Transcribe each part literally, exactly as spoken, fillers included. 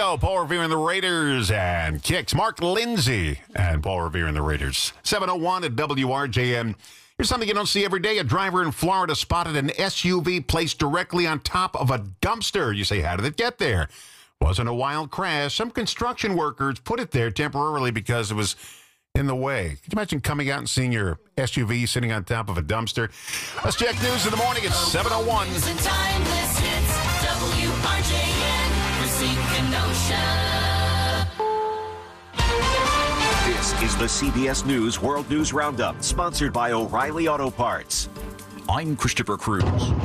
go. Paul Revere and the Raiders and kicks. Mark Lindsay and Paul Revere and the Raiders. seven oh one at W R J M. Here's something you don't see every day. A driver in Florida spotted an S U V placed directly on top of a dumpster. You say, how did it get there? Wasn't a wild crash. Some construction workers put it there temporarily because it was in the way. Can you imagine coming out and seeing your S U V sitting on top of a dumpster? Let's check news in the morning. It's seven oh one. Timeless hits, W R J N, Racine, Kenosha. This is the C B S News World News Roundup, sponsored by O'Reilly Auto Parts. I'm Christopher Cruz.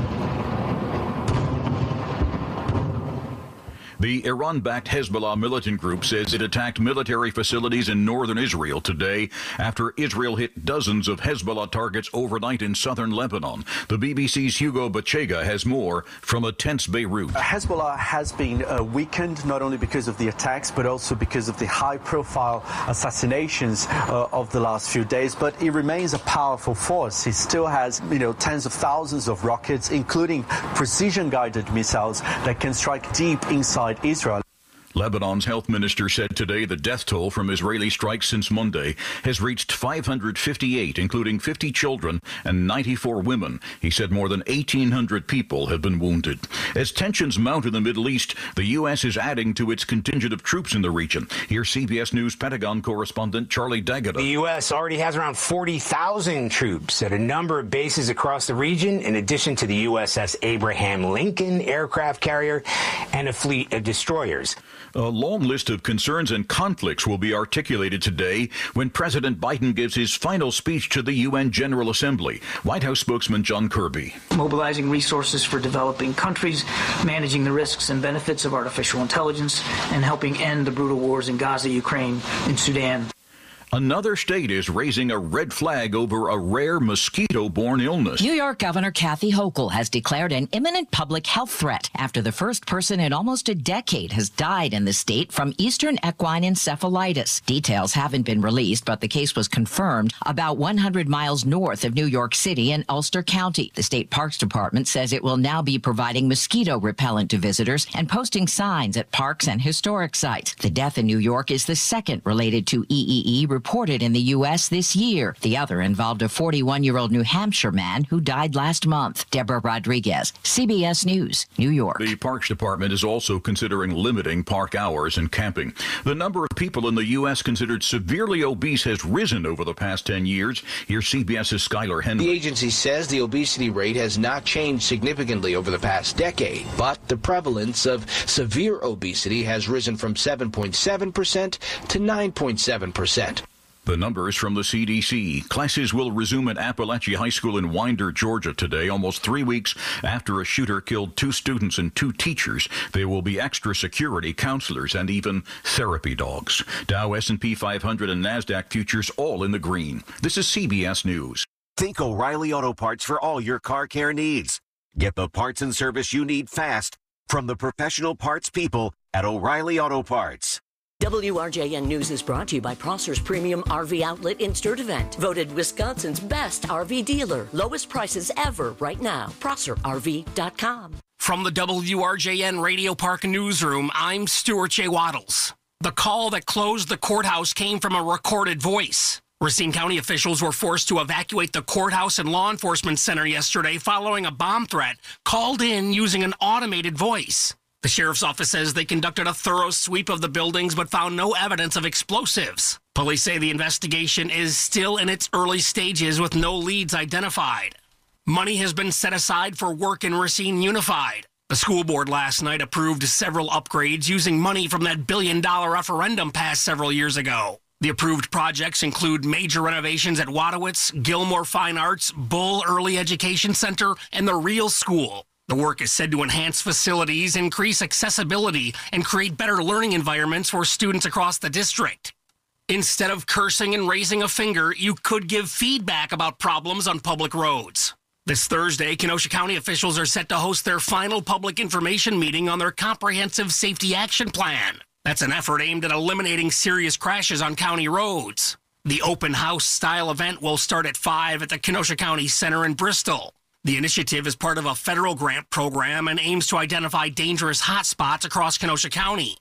The Iran-backed Hezbollah militant group says it attacked military facilities in northern Israel today after Israel hit dozens of Hezbollah targets overnight in southern Lebanon. The B B C's Hugo Bachega has more from a tense Beirut. Hezbollah has been uh, weakened not only because of the attacks but also because of the high-profile assassinations uh, of the last few days. But it remains a powerful force. It still has, you know, tens of thousands of rockets, including precision-guided missiles that can strike deep inside Israel. Lebanon's health minister said today the death toll from Israeli strikes since Monday has reached five hundred fifty-eight, including fifty children and ninety-four women. He said more than eighteen hundred people have been wounded. As tensions mount in the Middle East, the U S is adding to its contingent of troops in the region. Here's C B S News Pentagon correspondent Charlie D'Agata. The U S already has around forty thousand troops at a number of bases across the region, in addition to the U S S Abraham Lincoln aircraft carrier and a fleet of destroyers. A long list of concerns and conflicts will be articulated today when President Biden gives his final speech to the U N General Assembly. White House spokesman John Kirby. Mobilizing resources for developing countries, managing the risks and benefits of artificial intelligence, and helping end the brutal wars in Gaza, Ukraine, and Sudan. Another state is raising a red flag over a rare mosquito-borne illness. New York Governor Kathy Hochul has declared an imminent public health threat after the first person in almost a decade has died in the state from eastern equine encephalitis. Details haven't been released, but the case was confirmed about one hundred miles north of New York City in Ulster County. The state parks department says it will now be providing mosquito repellent to visitors and posting signs at parks and historic sites. The death in New York is the second related to E E E reported in the U S this year. The other involved a forty-one-year-old New Hampshire man who died last month. Deborah Rodriguez, C B S News, New York. The Parks Department is also considering limiting park hours and camping. The number of people in the U S considered severely obese has risen over the past ten years. Here's CBS's Skylar Henry. The agency says the obesity rate has not changed significantly over the past decade, but the prevalence of severe obesity has risen from seven point seven percent to nine point seven percent. The numbers from the C D C. Classes will resume at Appalachia High School in Winder, Georgia today, almost three weeks after a shooter killed two students and two teachers. There will be extra security, counselors, and even therapy dogs. Dow, S and P five hundred, and NASDAQ futures all in the green. This is C B S News. Think O'Reilly Auto Parts for all your car care needs. Get the parts and service you need fast from the professional parts people at O'Reilly Auto Parts. W R J N News is brought to you by Prosser's Premium R V Outlet Insert Event. Voted Wisconsin's best R V dealer. Lowest prices ever right now. Prosser R V dot com. From the W R J N Radio Park Newsroom, I'm Stuart J. Waddles. The call that closed the courthouse came from a recorded voice. Racine County officials were forced to evacuate the courthouse and law enforcement center yesterday following a bomb threat called in using an automated voice. The sheriff's office says they conducted a thorough sweep of the buildings but found no evidence of explosives. Police say the investigation is still in its early stages with no leads identified. Money has been set aside for work in Racine Unified. The school board last night approved several upgrades using money from that billion-dollar referendum passed several years ago. The approved projects include major renovations at Wadowitz, Gilmore Fine Arts, Bull Early Education Center, and the Real School. The work is said to enhance facilities, increase accessibility, and create better learning environments for students across the district. Instead of cursing and raising a finger, you could give feedback about problems on public roads. This Thursday, Kenosha County officials are set to host their final public information meeting on their Comprehensive Safety Action Plan. That's an effort aimed at eliminating serious crashes on county roads. The open house style event will start at five at the Kenosha County Center in Bristol. The initiative is part of a federal grant program and aims to identify dangerous hotspots across Kenosha County.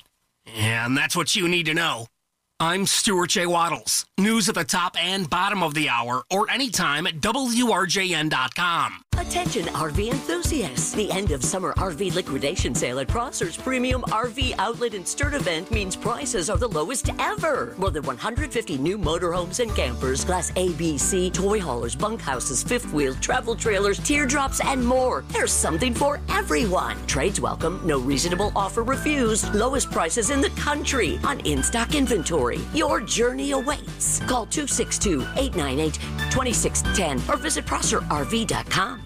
And that's what you need to know. I'm Stuart J. Waddles. News at the top and bottom of the hour or anytime at W R J N dot com. Attention R V enthusiasts. The end of summer R V liquidation sale at Prosser's Premium R V Outlet and Sturt event means prices are the lowest ever. More than one hundred fifty new motorhomes and campers, Class A, B, C, toy haulers, bunkhouses, fifth wheels, travel trailers, teardrops, and more. There's something for everyone. Trades welcome, no reasonable offer refused. Lowest prices in the country on in-stock inventory. Your journey awaits. Call two six two, eight nine eight, two six one zero or visit Prosser R V dot com.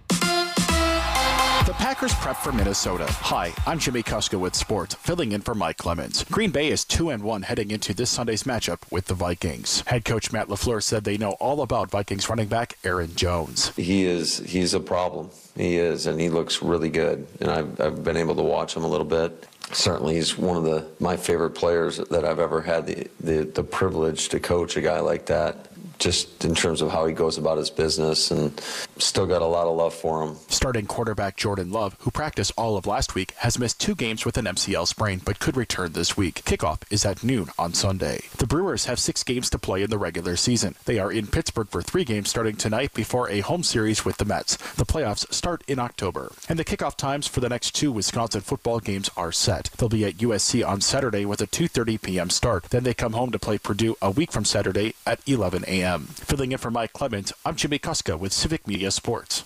The Packers prep for Minnesota. Hi, I'm Jimmy Kuska with Sports, filling in for Mike Clemens. Green Bay is two and one heading into this Sunday's matchup with the Vikings. Head coach Matt LaFleur said they know all about Vikings running back Aaron Jones. He is he's a problem. He is, and he looks really good. And I've, I've been able to watch him a little bit. Certainly, he's one of the my favorite players that I've ever had the, the, the privilege to coach a guy like that. Just in terms of how he goes about his business, and still got a lot of love for him. Starting quarterback Jordan Love, who practiced all of last week, has missed two games with an M C L sprain, but could return this week. Kickoff is at noon on Sunday. The Brewers have six games to play in the regular season. They are in Pittsburgh for three games starting tonight before a home series with the Mets. The playoffs start in October. And the kickoff times for the next two Wisconsin football games are set. They'll be at U S C on Saturday with a two thirty p.m. start. Then they come home to play Purdue a week from Saturday at eleven a.m. Filling in for Mike Clemens, I'm Jimmy Kuska with Civic Media Sports.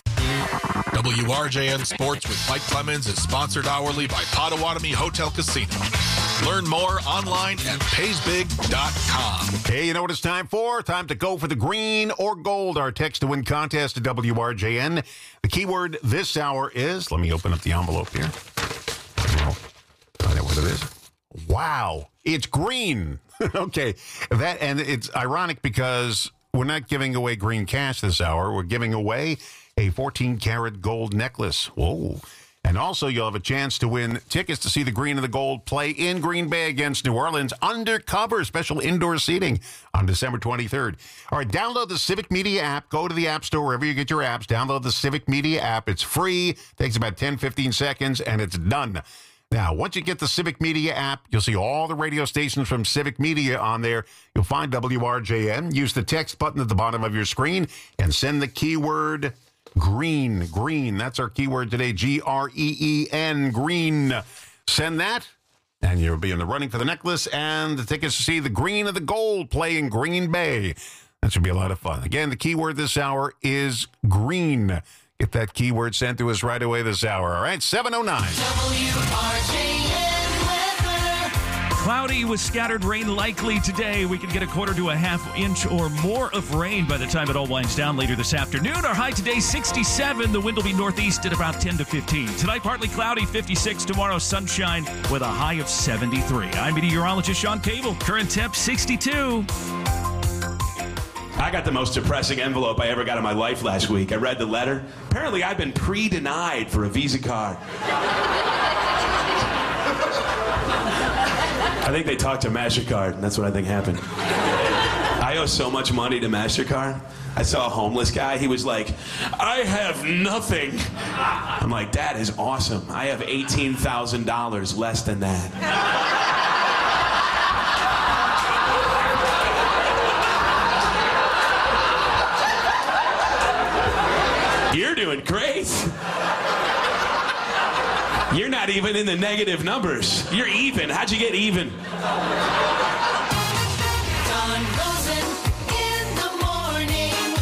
W R J N Sports with Mike Clemens is sponsored hourly by Potawatomi Hotel Casino. Learn more online at pays big dot com. Hey, you know what it's time for? Time to go for the green or gold. Our text to win contest at W R J N. The keyword this hour is, let me open up the envelope here. Well, find out what it is. Wow, it's green. Okay, that and it's ironic because we're not giving away green cash this hour. We're giving away a fourteen karat gold necklace. Whoa. And also, you'll have a chance to win tickets to see the green and the gold play in Green Bay against New Orleans. Undercover special indoor seating on December twenty-third. All right, download the Civic Media app. Go to the App Store, wherever you get your apps. Download the Civic Media app. It's free. Takes about ten, fifteen seconds, and it's done. Now, once you get the Civic Media app, you'll see all the radio stations from Civic Media on there. You'll find W R J N. Use the text button at the bottom of your screen and send the keyword green. Green. That's our keyword today. G R E E N. Green. Send that, and you'll be in the running for the necklace and the tickets to see the green and the gold play in Green Bay. That should be a lot of fun. Again, the keyword this hour is green. Get that keyword sent to us right away this hour. All right, seven oh nine. W R J N weather. Cloudy with scattered rain likely today. We could get a quarter to a half inch or more of rain by the time it all winds down later this afternoon. Our high today, sixty-seven. The wind will be northeast at about ten to fifteen. Tonight, partly cloudy, fifty-six. Tomorrow, sunshine with a high of seventy-three. I'm meteorologist Sean Cable. Current temp, sixty-two. I got the most depressing envelope I ever got in my life last week. I read the letter. Apparently, I've been pre-denied for a Visa card. I think they talked to MasterCard. That's what I think happened. I owe so much money to MasterCard. I saw a homeless guy. He was like, I have nothing. I'm like, that is awesome. I have eighteen thousand dollars less than that. You're doing great. You're not even in the negative numbers. You're even. How'd you get even? Don Rosen in the morning.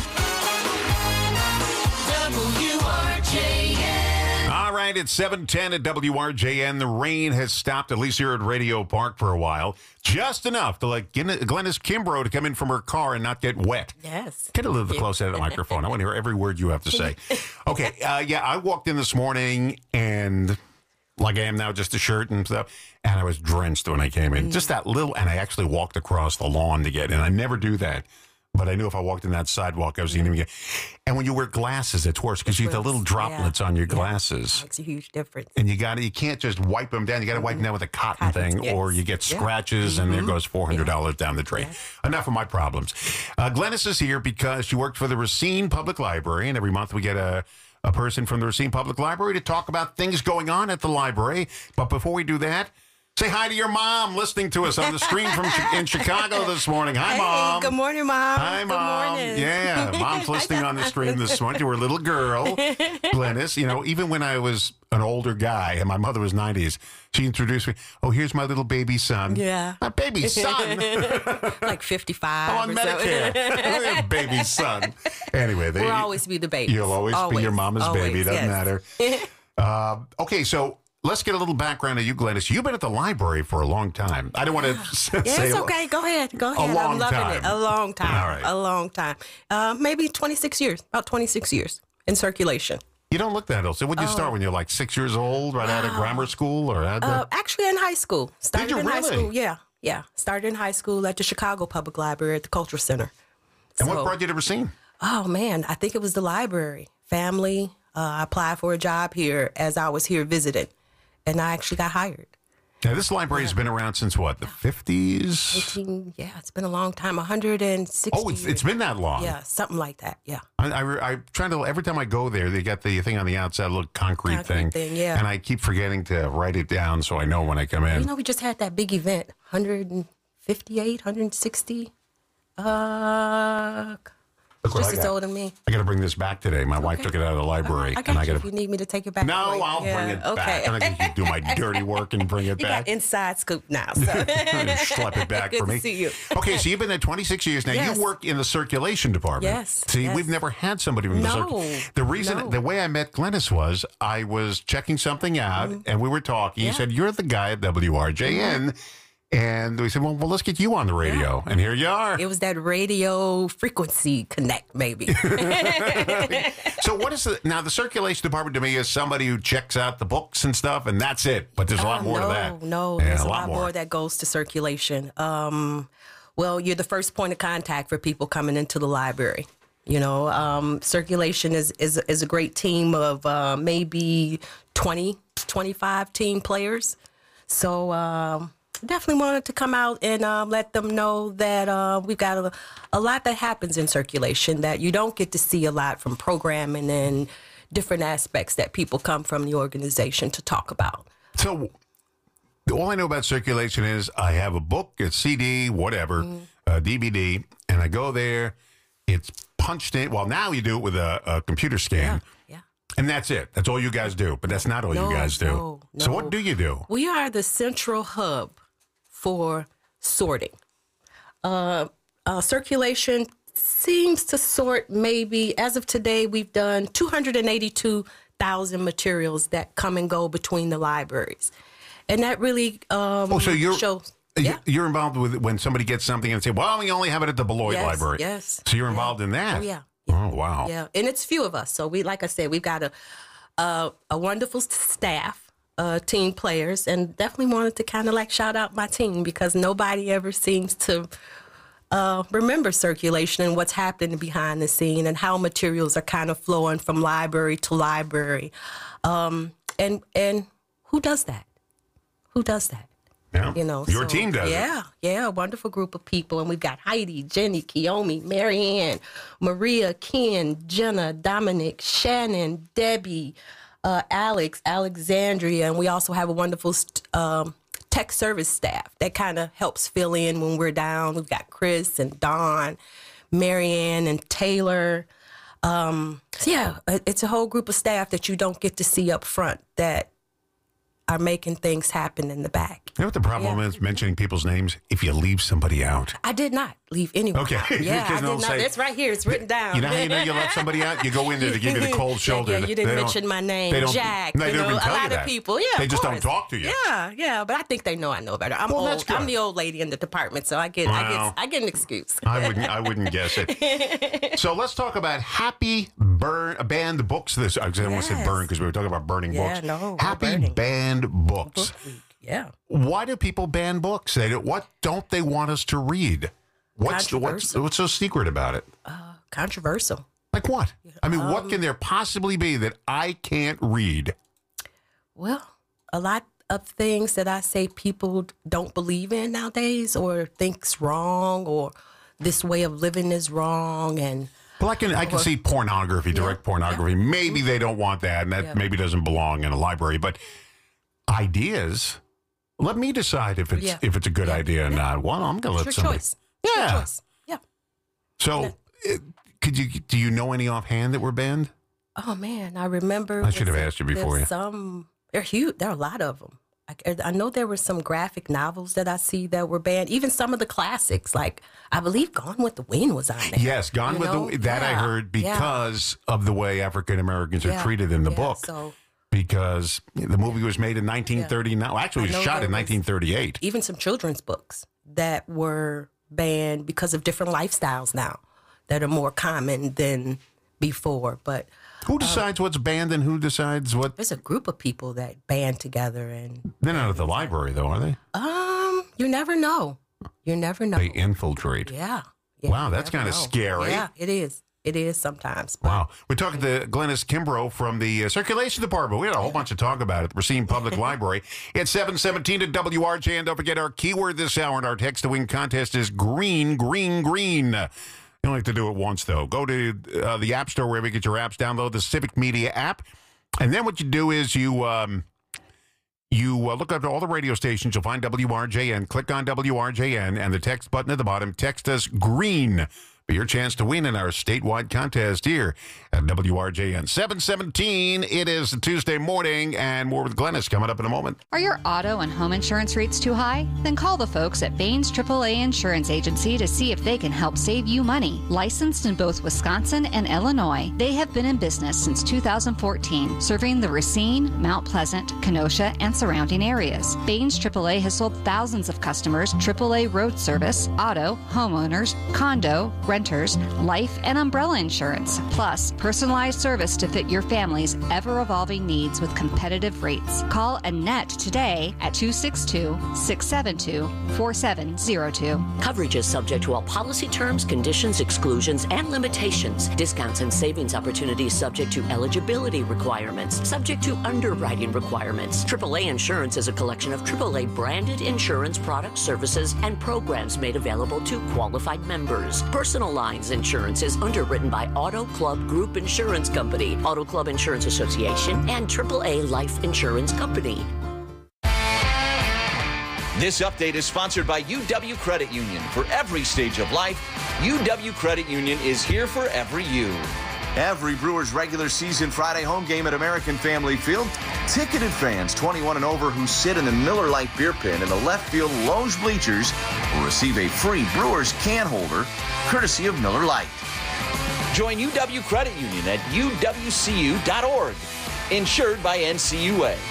W R J N. All right, it's seven ten at W R J N. The rain has stopped, at least here at Radio Park, for a while. Just enough to let Glennis Kimbrough to come in from her car and not get wet. Yes. Get a little closer to the microphone. I want to hear every word you have to say. Okay, uh, yeah, I walked in this morning and, like I am now, just a shirt and stuff, and I was drenched when I came in. Mm. Just that little, and I actually walked across the lawn to get in. I never do that. But I knew if I walked in that sidewalk, I was going to get. And when you wear glasses, it's worse because you get the little droplets yeah. on your yeah. glasses. Makes a huge difference. And you got to, you can't just wipe them down. You got to mm-hmm. wipe them down with a cotton, cotton thing, yes. or you get scratches, yeah. and mm-hmm. there goes four hundred dollars yeah. down the drain. Yes. Enough of my problems. Uh, Glennis is here because she worked for the Racine Public Library, and every month we get a, a person from the Racine Public Library to talk about things going on at the library. But before we do that, Say hi to your mom listening to us on the stream from Chi- in Chicago this morning. Hi, Hey, Mom. good morning, Mom. Hi, Good Mom. morning. Yeah, Mom's listening on the stream this morning to her little girl, Glennis. You know, even when I was an older guy and my mother was nineties, she introduced me. Oh, here's my little baby son. Yeah. My baby son. Like fifty-five. Oh, on or so. Medicare. Baby son. Anyway, they, We'll always be the babies. You'll always, be your mama's Always, baby. Doesn't yes. matter. Uh, okay, so let's get a little background of you, Glennis. You've been at the library for a long time. I don't want to say Yeah, it's okay. Go ahead. Go ahead. long I'm loving time. it. A long time. All right. A long time. Uh, maybe twenty-six years. About twenty-six years in circulation. You don't look that old. So when did you Oh. start? When you're like six years old, right out of grammar school, or at the, Uh, actually, in high school. Started you in high really? school. Yeah, yeah. Started in high school at the Chicago Public Library at the Cultural Center. and what So- brought you to Racine? Oh man, I think it was the library. Family. Uh, I applied for a job here as I was here visiting, and I actually got hired. Now, this library has been around since what, the fifties? eighteen, yeah, it's been a long time. one hundred sixty. Oh, it's, it's been that long. Yeah, something like that. Yeah. I, I, I'm trying to, every time I go there, they got the thing on the outside, a little concrete, Concrete thing. thing, yeah. And I keep forgetting to write it down so I know when I come in. You know, we just had that big event, one hundred fifty-eight, one hundred sixty. Uh, Look what just I as got. old as me. I got to bring this back today. My wife took it out of the library. I got and I you got if you need me to take it back. No, for you. I'll Yeah, bring it okay. back. I'm not going to do my dirty work and bring it You back. got inside scoop now. So. Schlep it back Good for to me. see you. Okay, so you've been there twenty-six years now. Yes. You work in the circulation department. Yes, See, yes. we've never had somebody from the No, circulation. The reason, no. the way I met Glennis was I was checking something out, and we were talking. He Mm-hmm. Yeah. said, "You're the guy at W R J N." And we said, well, well, let's get you on the radio. And here you are. It was that radio frequency connect, maybe. So what is the, now the circulation department to me is somebody who checks out the books and stuff, and that's it. But there's a lot Oh, more no, to that. No, Yeah, there's a a lot lot more. more that goes to circulation. Um, well, you're the first point of contact for people coming into the library. You know, um, circulation is, is is a great team of uh, maybe twenty, twenty-five team players. So um, definitely wanted to come out and uh, let them know that uh, we've got a, a lot that happens in circulation that you don't get to see a lot from programming and different aspects that people come from the organization to talk about. So all I know about circulation is I have a book, a C D, whatever, Mm-hmm. a D V D, and I go there. It's punched in. Well, now you do it with a, a computer scan. Yeah, yeah. And that's it. That's all you guys do. But that's not all No, you guys do. no, So no. what do you do? We are the central hub for sorting. Uh, uh, circulation seems to sort maybe, as of today, we've done two hundred eighty-two thousand materials that come and go between the libraries. And that really um, Oh, so you're shows. you- you're involved with it when somebody gets something and say, "Well, we only have it at the Beloit Yes, Library." yes. So you're involved in that. Oh, yeah. Oh, wow. Yeah, and it's few of us. So we, like I said, we've got a a, a wonderful staff, uh, team players, and definitely wanted to kind of like shout out my team because nobody ever seems to uh, remember circulation and what's happening behind the scene and how materials are kind of flowing from library to library, um, and and who does that? Who does that? Yeah. You know, Your so, team does it. Yeah, yeah, a wonderful group of people. And we've got Heidi, Jenny, Kiyomi, Marianne, Maria, Ken, Jenna, Dominic, Shannon, Debbie, uh, Alex, Alexandria. And we also have a wonderful st- um, tech service staff that kind of helps fill in when we're down. We've got Chris and Dawn, Marianne and Taylor. Um, so yeah, it- it's a whole group of staff that you don't get to see up front that are making things happen in the back. You know what the problem is mentioning people's names? If you leave somebody out. I did not leave anyone Okay. out. Yeah, Because I did they'll not. say- It's right here. It's written down. You know how you know you left somebody out? You go in there to give you the cold shoulder. Yeah, yeah, you didn't They don't- mention my name, they don't- Jack. They you don't know, even a tell you lot that. of people. Yeah, They of just don't course. talk to you. Yeah, yeah, but I think they know I know better. I'm Well, old. that's good. I'm the old lady in the department, so I get, I Wow. get, I get an excuse. I wouldn't. I wouldn't guess it. So let's talk about Happy Burn Banned Books. This I almost said Yes. burn because we were talking about burning Yeah, books. no, no Happy burning. Banned Books. Yeah. Why do people ban books? They don't, what don't they want us to read? What's the, what's Controversial. what's so secret about it? Controversial. Like what? I mean, what Um, can there possibly be that I can't read? Well, a lot of things that I say people don't believe in nowadays or think's wrong or this way of living is wrong and Well, I can I can see pornography, direct pornography. Maybe Mm-hmm. they don't want that, and that Yeah. maybe doesn't belong in a library. But ideas, Let me decide if it's Yeah. if it's a good idea or not. Well, I'm going to let It's your somebody. choice. It's your Yeah. choice. Yeah. So, it, could you do you know any offhand that were banned? Oh man, I remember. I should have there's- asked you before, there's yeah. Some they're huge. There are a lot of them. I, I know there were some graphic novels that I see that were banned. Even some of the classics, like I believe Gone with the Wind was on there. Yes, Gone you with know? the that I Yeah. heard Yeah. because of the way African Americans are Yeah. treated in the Yeah, book. So Because the movie was made in nineteen thirty-nine. Well, actually, it I was know shot there in was- nineteen thirty-eight. even some children's books that were banned because of different lifestyles now that are more common than before. But Who decides what's banned and who decides what? there's a group of people that band together, and They're not at the library, though, are they? um, you never know. You never know. They infiltrate. Yeah. Yeah, Wow, you that's never kind of know. scary. Yeah, it is. It is sometimes. Wow. We're talking to Glennis Kimbrough from the uh, Circulation Department. We had a whole bunch of talk about it at the Racine Public Library. It's seven seventeen at W R J. And don't forget our keyword this hour in our text to win contest is green, green, green. You only have to do it once, though. Go to uh, the App Store, wherever you get your apps. Download the Civic Media app. And then what you do is you... Um, You uh, look up all the radio stations. You'll find W R J N. Click on W R J N and the text button at the bottom. Text us green for your chance to win in our statewide contest here at W R J N. seven seventeen. It is Tuesday morning, and more with Glennis coming up in a moment. Are your auto and home insurance rates too high? Then call the folks at Baines triple A Insurance Agency to see if they can help save you money. Licensed in both Wisconsin and Illinois, they have been in business since two thousand fourteen, serving the Racine, Mount Pleasant, Kenosha, and surrounding areas. Baines triple A has sold thousands of customers triple A road service, auto, homeowners, condo, renters, life, and umbrella insurance, plus personalized service to fit your family's ever-evolving needs with competitive rates. Call Annette today at two six two, six seven two, four seven zero two. Coverage is subject to all policy terms, conditions, exclusions, and limitations. Discounts and savings opportunities subject to eligibility requirements, subject to underwriting requirements. triple A Insurance is a collection of triple A branded insurance products, services, and programs made available to qualified members. Personal Lines Insurance is underwritten by Auto Club Group Insurance Company, Auto Club Insurance Association, and triple A Life Insurance Company. This update is sponsored by U W Credit Union. For every stage of life, U W Credit Union is here for every you. Every Brewers regular season Friday home game at American Family Field, ticketed fans twenty-one and over who sit in the Miller Lite beer pen in the left field lounge bleachers will receive a free Brewers can holder courtesy of Miller Lite. Join U W Credit Union at U W C U dot org. Insured by N C U A.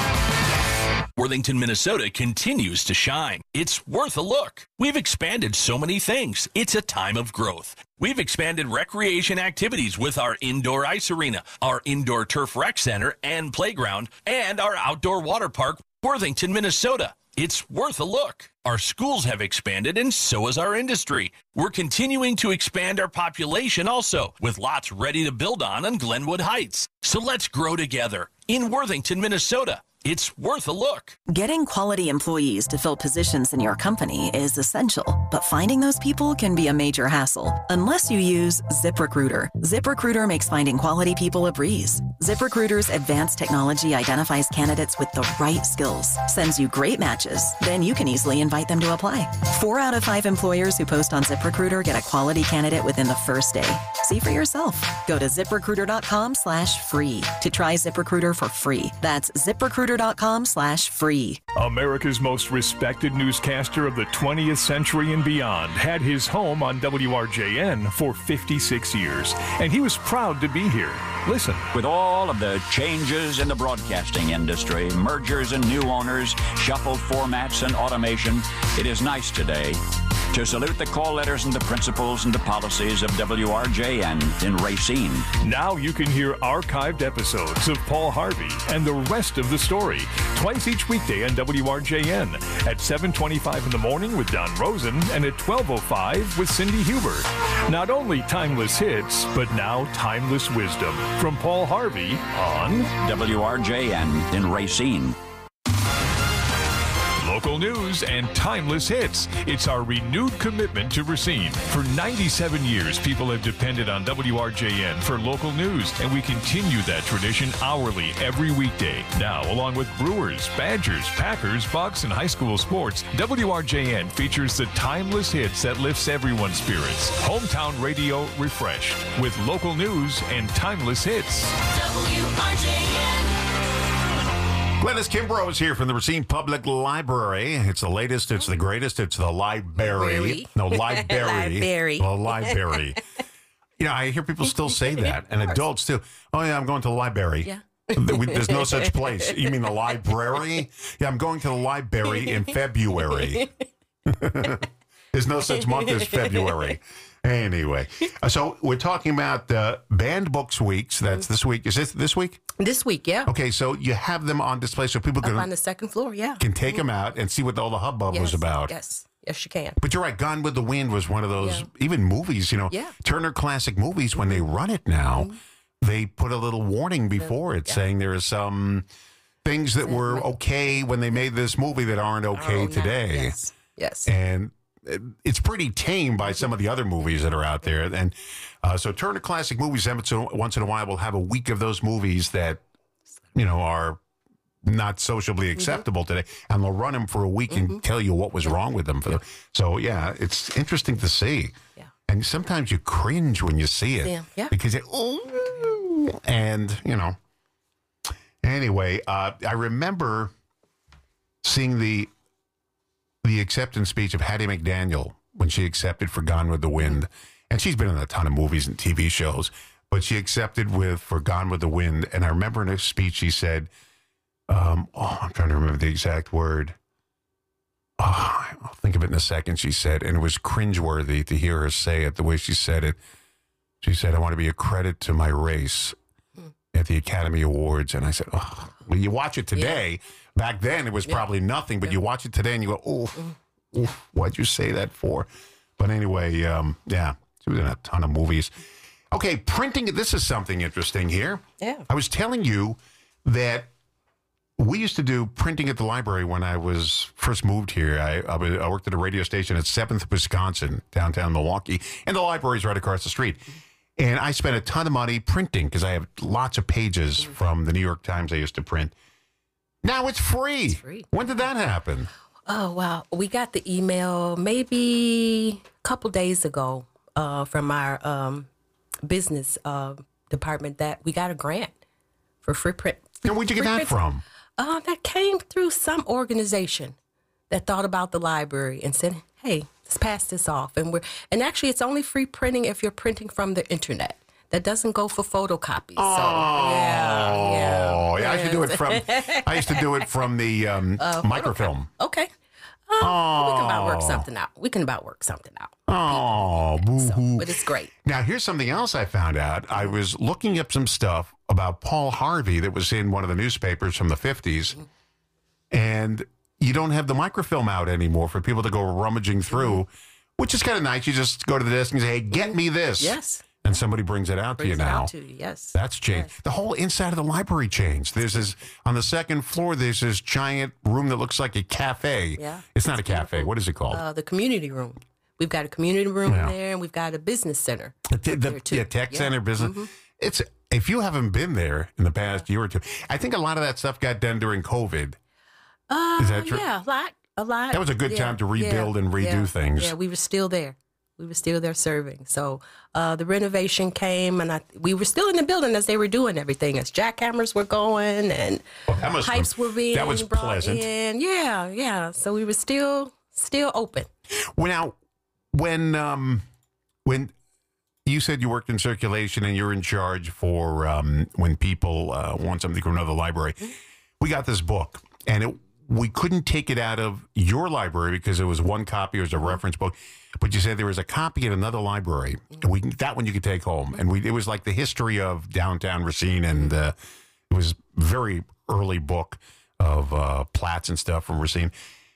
Worthington, Minnesota continues to shine. It's worth a look. We've expanded so many things. It's a time of growth. We've expanded recreation activities with our indoor ice arena, our indoor turf rec center and playground, and our outdoor water park, Worthington, Minnesota. It's worth a look. Our schools have expanded, and so has our industry. We're continuing to expand our population also, with lots ready to build on on Glenwood Heights. So let's grow together in Worthington, Minnesota. It's worth a look. Getting quality employees to fill positions in your company is essential, but finding those people can be a major hassle unless you use ZipRecruiter. ZipRecruiter makes finding quality people a breeze. ZipRecruiter's advanced technology identifies candidates with the right skills, sends you great matches, then you can easily invite them to apply. Four out of five employers who post on ZipRecruiter get a quality candidate within the first day. See for yourself. Go to ZipRecruiter.com slash free to try ZipRecruiter for free. That's ZipRecruiter. dot com slash free. America's most respected newscaster of the twentieth century and beyond had his home on W R J N for fifty-six years, and he was proud to be here. Listen. With all of the changes in the broadcasting industry, mergers and new owners, shuffled formats and automation, it is nice today to salute the call letters and the principles and the policies of W R J N in Racine. Now you can hear archived episodes of Paul Harvey and the rest of the story twice each weekday on W R J N at seven twenty-five in the morning with Don Rosen and at twelve oh five with Cindy Huber. Not only timeless hits, but now timeless wisdom from Paul Harvey on W R J N in Racine. Local news and timeless hits. It's our renewed commitment to Racine. For ninety-seven years, people have depended on W R J N for local news, and we continue that tradition hourly every weekday. Now, along with Brewers, Badgers, Packers, Bucks, and high school sports, W R J N features the timeless hits that lifts everyone's spirits. Hometown radio refreshed with local news and timeless hits. W R J N. Glennis Kimbrough is here from the Racine Public Library. It's the latest, it's the greatest, it's the library. Library. No, library. Library. The library. You know, I hear people still say that, and adults too. Oh, yeah, I'm going to the library. Yeah. There's no such place. You mean the library? Yeah, I'm going to the library in February. There's no such month as February. Anyway, uh, so we're talking about uh, Banned Books Weeks. That's this week. Is this this week? This week, yeah. Okay, so you have them on display so people Up can, on the second floor, yeah. can take them out and see what all the hubbub yes, was about. Yes, yes, you can. But you're right, Gone with the Wind was one of those, Yeah. even movies, you know, Yeah. Turner Classic Movies, when they run it now, they put a little warning before it saying there are some things that were okay when they made this movie that aren't okay Oh, today. Yes, yes. And it's pretty tame by some of the other movies that are out there. And uh, so Turner Classic Movies, once in a while, will have a week of those movies that, you know, are not socially acceptable today. And they'll run them for a week and tell you what was wrong with them. For the, so, yeah, it's interesting to see. Yeah. And sometimes you cringe when you see it. Yeah, yeah. Because it, oh, and, you know. Anyway, uh, I remember seeing the the acceptance speech of Hattie McDaniel when she accepted for Gone with the Wind. And she's been in a ton of movies and T V shows, but she accepted with for Gone with the Wind. And I remember in her speech she said, um, oh, I'm trying to remember the exact word. Oh, I'll think of it in a second, she said. And it was cringeworthy to hear her say it the way she said it. She said, I want to be a credit to my race at the Academy Awards. And I said, oh, well, you watch it today. Yeah. Back then, it was probably nothing, but yeah. you watch it today and you go, oh, mm. oof, why'd you say that for? But anyway, um, yeah, she was in a ton of movies. Okay, printing, this is something interesting here. Yeah. I was telling you that we used to do printing at the library when I was first moved here. I, I, was, I worked at a radio station at seventh Wisconsin, downtown Milwaukee, and the library's right across the street. And I spent a ton of money printing because I have lots of pages from the New York Times I used to print. Now it's free. It's free. When did that happen? Oh, wow. We got the email maybe a couple days ago uh, from our um, business uh, department that we got a grant for free print. And where'd you get that print. from? Uh, that came through some organization that thought about the library and said, hey, let's pass this off. And we're and actually, it's only free printing if you're printing from the internet. That doesn't go for photocopies. Oh, so, yeah, yeah, yeah. I used to do it from. I used to do it from the um, uh, microfilm. Okay. Uh, oh. We can about work something out. We can about work something out. Oh, boo-hoo. So, but it's great. Now, here's something else I found out. I was looking up some stuff about Paul Harvey that was in one of the newspapers from the fifties, and you don't have the microfilm out anymore for people to go rummaging through, which is kind of nice. You just go to the desk and say, hey, get me this. Yes. And somebody brings it out brings to you it now. Out to you, yes. That's changed. Yes. The whole inside of the library changed. There's this, on the second floor, there's this giant room that looks like a cafe. Yeah. It's not a cafe. What is it called? Uh, the community room. We've got a community room yeah. there, and we've got a business center. The, the, the yeah, tech yeah. center business. Mm-hmm. It's if you haven't been there in the past year or two, I think a lot of that stuff got done during COVID. Uh, is that true? Yeah, a lot. A lot. That was a good yeah, time to rebuild yeah, and redo yeah, things. Yeah, we were still there. We were still there serving. So uh, the renovation came, and I, we were still in the building as they were doing everything, as jackhammers were going and well, pipes been, were being that was brought pleasant. in. Yeah, yeah. So we were still still open. Well, now, when um, when you said you worked in circulation and you're in charge for um, when people uh, want something from another library, we got this book, and it, we couldn't take it out of your library because it was one copy. It was a reference book. But you said there was a copy in another library. And we that one you could take home. And we it was like the history of downtown Racine. And uh, it was a very early book of uh, plats and stuff from Racine.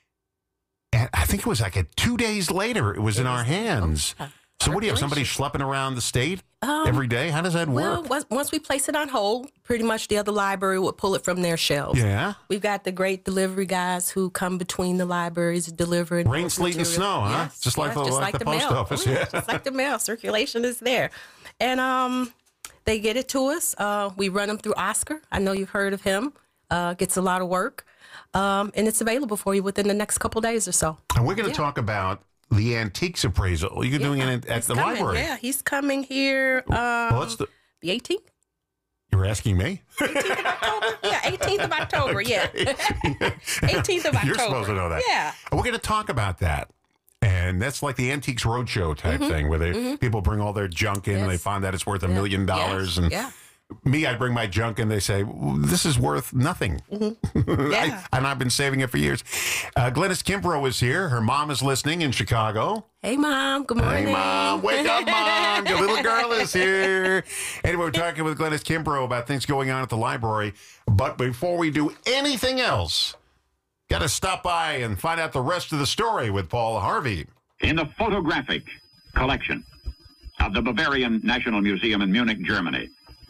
And I think it was like a two days later, it was in our hands. So what do you have, somebody schlepping around the state? Um, every day? How does that Well, work? once, once we place it on hold, pretty much the other library would pull it from their shelves. Yeah. We've got the great delivery guys who come between the libraries delivering. Rain, book sleet, and material. snow, huh? Yes, Just like yes, the, like the post mail. office. Oh, Yeah. Just like the mail. Circulation is there. And um, they get it to us. Uh, we run them through Oscar. I know you've heard of him. Uh, gets a lot of work. Um, and it's available for you within the next couple days or so. And we're going to Yeah. talk about the antiques appraisal. You're doing it at He's the coming. library. Yeah, he's coming here. Um, Well, that's the, the eighteenth? you're asking me? Yeah, eighteenth of October. Yeah. eighteenth of October. You're supposed to know that. Yeah. And we're going to talk about that. And that's like the Antiques Roadshow type Mhm, thing where they mhm. people bring all their junk in and they Yes. find that it's worth a Yeah. million dollars. And Yeah. me, I bring my junk and they say, "Well, this is worth nothing. Mm-hmm. Yeah. I, and I've been saving it for years. Uh, Glennis Kimbrough is here. Her mom is listening in Chicago. Hey, Mom. Good morning. Hey, Mom. Wake up, Mom. Your little girl is here. Anyway, we're talking with Glennis Kimbrough about things going on at the library. But before we do anything else, got to stop by and find out the rest of the story with Paul Harvey. In the photographic collection of the Bavarian National Museum in Munich, Germany,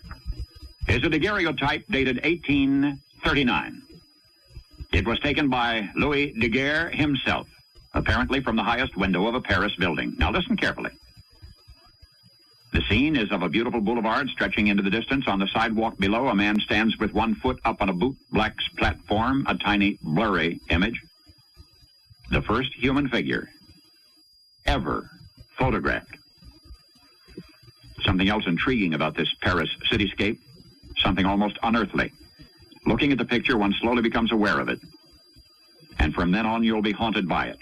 is a daguerreotype dated eighteen thirty-nine. It was taken by Louis Daguerre himself, apparently from the highest window of a Paris building. Now listen carefully. The scene is of a beautiful boulevard stretching into the distance. On the sidewalk below, a man stands with one foot up on a bootblack platform, a tiny, blurry image. The first human figure ever photographed. Something else intriguing about this Paris cityscape, something almost unearthly. Looking at the picture, one slowly becomes aware of it. And from then on, you'll be haunted by it.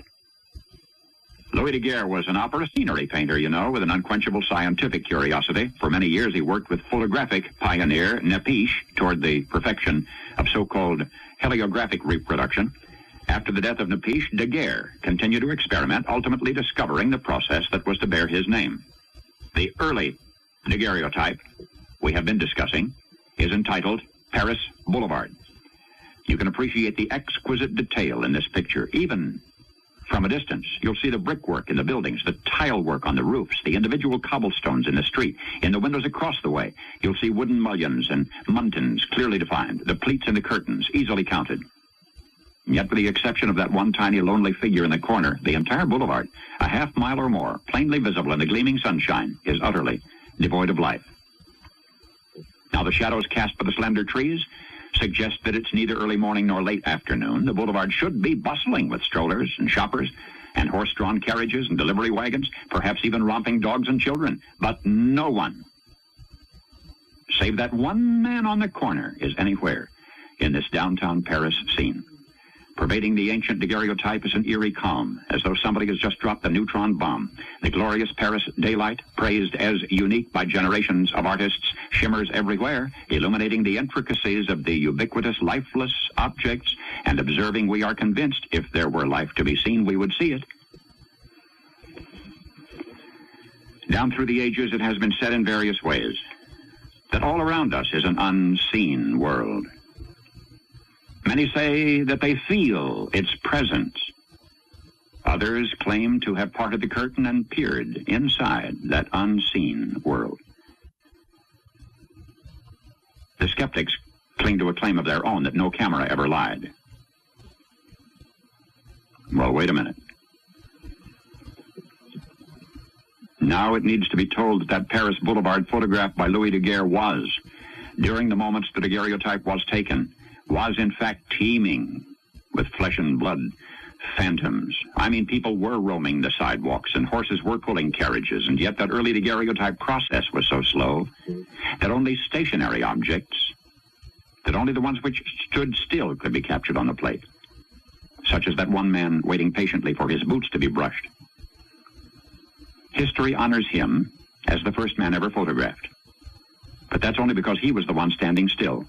Louis Daguerre was an opera scenery painter, you know, with an unquenchable scientific curiosity. For many years, he worked with photographic pioneer Napiche toward the perfection of so-called heliographic reproduction. After the death of Napiche, Daguerre continued to experiment, ultimately discovering the process that was to bear his name. The early daguerreotype we have been discussing is entitled Paris Boulevard. You can appreciate the exquisite detail in this picture. Even from a distance, you'll see the brickwork in the buildings, the tile work on the roofs, the individual cobblestones in the street. In the windows across the way, you'll see wooden mullions and muntins clearly defined, the pleats in the curtains easily counted. Yet with the exception of that one tiny lonely figure in the corner, the entire boulevard, a half mile or more, plainly visible in the gleaming sunshine, is utterly devoid of life. Now the shadows cast by the slender trees suggest that it's neither early morning nor late afternoon. The boulevard should be bustling with strollers and shoppers and horse-drawn carriages and delivery wagons, perhaps even romping dogs and children. But no one, save that one man on the corner, is anywhere in this downtown Paris scene. Pervading the ancient daguerreotype is an eerie calm, as though somebody has just dropped the neutron bomb. The glorious Paris daylight, praised as unique by generations of artists, shimmers everywhere, illuminating the intricacies of the ubiquitous, lifeless objects, and observing, we are convinced, if there were life to be seen, we would see it. Down through the ages, it has been said in various ways that all around us is an unseen world. Many say that they feel its presence. Others claim to have parted the curtain and peered inside that unseen world. The skeptics cling to a claim of their own that no camera ever lied. Well, wait a minute. Now it needs to be told that that Paris Boulevard photographed by Louis Daguerre was, during the moments the daguerreotype was taken, was in fact teeming with flesh and blood phantoms. I mean, people were roaming the sidewalks and horses were pulling carriages, and yet that early daguerreotype process was so slow that only stationary objects, that only the ones which stood still could be captured on the plate, such as that one man waiting patiently for his boots to be brushed. History honors him as the first man ever photographed, but that's only because he was the one standing still.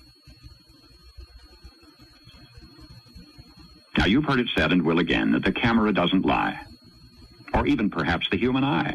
Now, you've heard it said, and will again, that the camera doesn't lie, or even perhaps the human eye.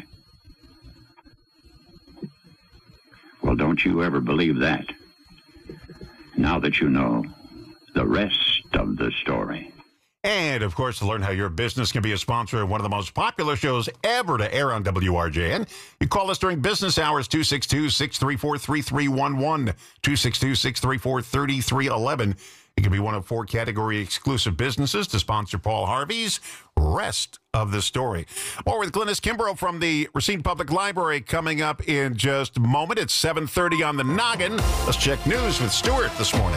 Well, don't you ever believe that, now that you know the rest of the story. And, of course, to learn how your business can be a sponsor of one of the most popular shows ever to air on W R J N, you call us during business hours, two six two, six three four, three three one one, two six two, six three four, three three one one. It can be one of four category exclusive businesses to sponsor Paul Harvey's Rest of the Story. More with Glynis Kimbrough from the Racine Public Library coming up in just a moment. It's seven thirty on the noggin. Let's check news with Stuart this morning.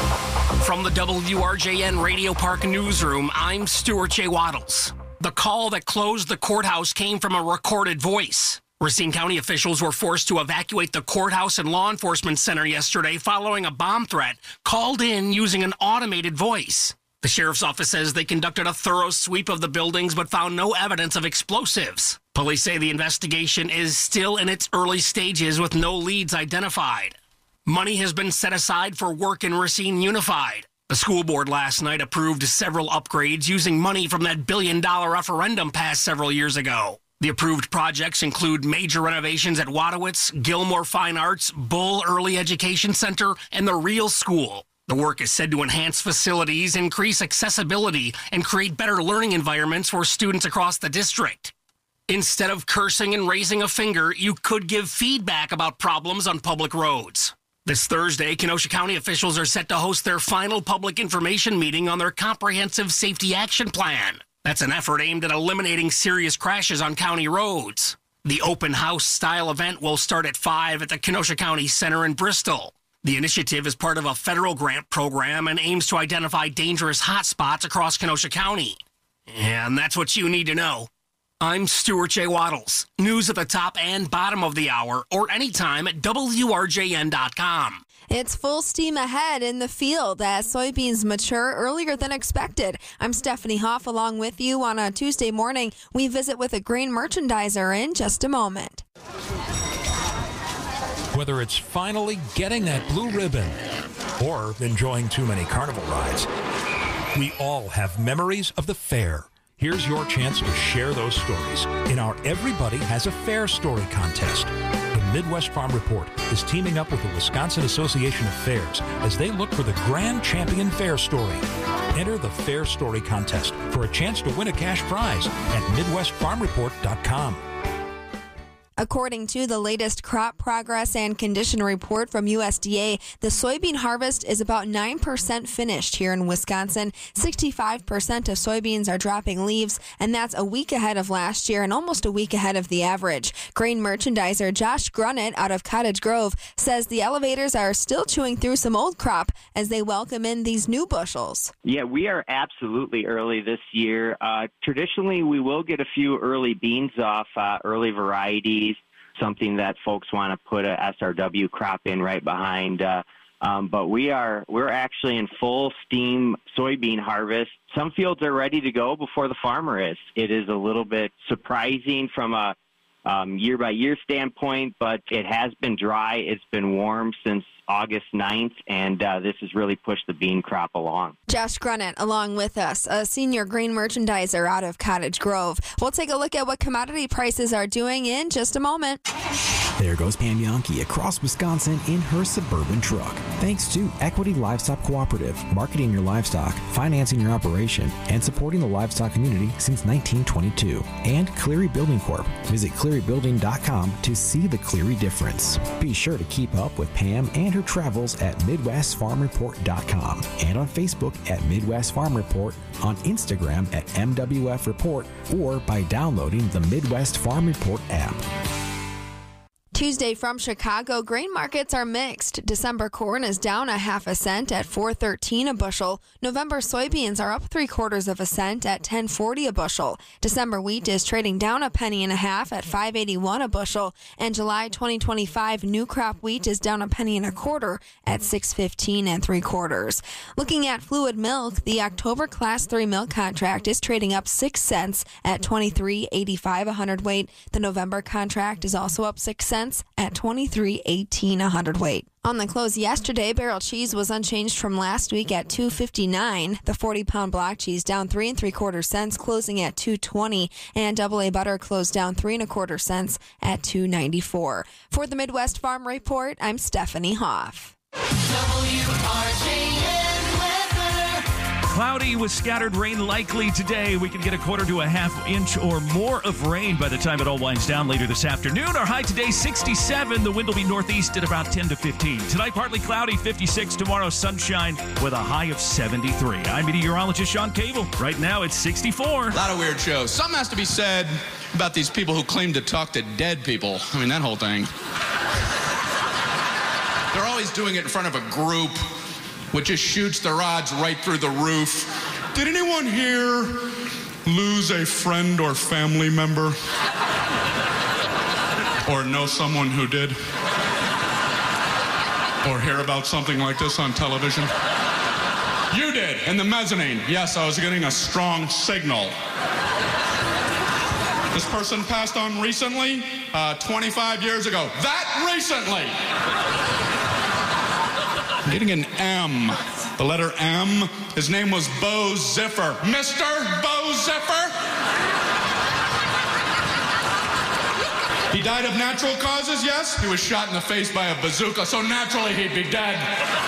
From the W R J N Radio Park newsroom, I'm Stuart J. Waddles. The call that closed the courthouse came from a recorded voice. Racine County officials were forced to evacuate the courthouse and law enforcement center yesterday following a bomb threat called in using an automated voice. The sheriff's office says they conducted a thorough sweep of the buildings but found no evidence of explosives. Police say the investigation is still in its early stages with no leads identified. Money has been set aside for work in Racine Unified. The school board last night approved several upgrades using money from that billion-dollar referendum passed several years ago. The approved projects include major renovations at Wadowitz, Gilmore Fine Arts, Bull Early Education Center, and the Real School. The work is said to enhance facilities, increase accessibility, and create better learning environments for students across the district. Instead of cursing and raising a finger, you could give feedback about problems on public roads. This Thursday, Kenosha County officials are set to host their final public information meeting on their comprehensive safety action plan. That's an effort aimed at eliminating serious crashes on county roads. The open house style event will start at five at the Kenosha County Center in Bristol. The initiative is part of a federal grant program and aims to identify dangerous hotspots across Kenosha County. And that's what you need to know. I'm Stuart J. Waddles. News at the top and bottom of the hour or anytime at W R J N dot com. It's full steam ahead in the field as soybeans mature earlier than expected. I'm Stephanie Hoff along with you on a Tuesday morning. We visit with a grain merchandiser in just a moment. Whether it's finally getting that blue ribbon or enjoying too many carnival rides, we all have memories of the fair. Here's your chance to share those stories in our Everybody Has a Fair Story contest. The Midwest Farm Report is teaming up with the Wisconsin Association of Fairs as they look for the Grand Champion Fair Story. Enter the Fair Story contest for a chance to win a cash prize at midwest farm report dot com. According to the latest crop progress and condition report from U S D A, the soybean harvest is about nine percent finished here in Wisconsin. sixty-five percent of soybeans are dropping leaves, and that's a week ahead of last year and almost a week ahead of the average. Grain merchandiser Josh Grunnett out of Cottage Grove says the elevators are still chewing through some old crop as they welcome in these new bushels. Yeah, we are absolutely early this year. Uh, traditionally, we will get a few early beans off, uh, early varieties, something that folks want to put a S R W crop in right behind. Uh, um, but we are we're actually in full steam soybean harvest. Some fields are ready to go before the farmer is. It is a little bit surprising from a um, year-by-year standpoint, but it has been dry. It's been warm since August ninth, and uh, this has really pushed the bean crop along. Josh Grunnett along with us, a senior grain merchandiser out of Cottage Grove. We'll take a look at what commodity prices are doing in just a moment. There goes Pam Yonke across Wisconsin in her Suburban truck. Thanks to Equity Livestock Cooperative, marketing your livestock, financing your operation, and supporting the livestock community since nineteen twenty-two. And Cleary Building Corp. Visit cleary building dot com to see the Cleary difference. Be sure to keep up with Pam and her travels at midwest farm report dot com and on Facebook at Midwest Farm Report, on Instagram at M W F Report, or by downloading the Midwest Farm Report app. Tuesday from Chicago, grain markets are mixed. December corn is down a half a cent at four thirteen a bushel. November soybeans are up three quarters of a cent at ten forty a bushel. December wheat is trading down a penny and a half at five eighty-one a bushel. And July twenty twenty-five new crop wheat is down a penny and a quarter at six fifteen and three quarters. Looking at fluid milk, the October class three milk contract is trading up six cents at twenty-three eighty-five a hundredweight. The November contract is also up six cents at twenty-three eighteen a hundredweight. On the close yesterday, barrel cheese was unchanged from last week at two fifty-nine. The forty pound block cheese down three and three quarter cents, closing at two twenty, and double A butter closed down three and a quarter cents at two ninety-four. For the Midwest Farm Report, I'm Stephanie Hoff. W R J N weather. Cloudy with scattered rain likely today. We can get a quarter to a half inch or more of rain by the time it all winds down later this afternoon. Our high today, sixty-seven. The wind will be northeast at about ten to fifteen. Tonight, partly cloudy, fifty-six. Tomorrow, sunshine with a high of seventy-three. I'm meteorologist Sean Cable. Right now, it's sixty-four. A lot of weird shows. Something has to be said about these people who claim to talk to dead people. I mean, that whole thing. They're always doing it in front of a group, which just shoots the rods right through the roof. Did anyone here lose a friend or family member? Or know someone who did? Or hear about something like this on television? You did, in the mezzanine. Yes, I was getting a strong signal. This person passed on recently, uh, twenty-five years ago. That recently! I'm getting an M. The letter M. His name was Bo Ziffer. Mister Bo Ziffer? He died of natural causes, yes? He was shot in the face by a bazooka, so naturally he'd be dead.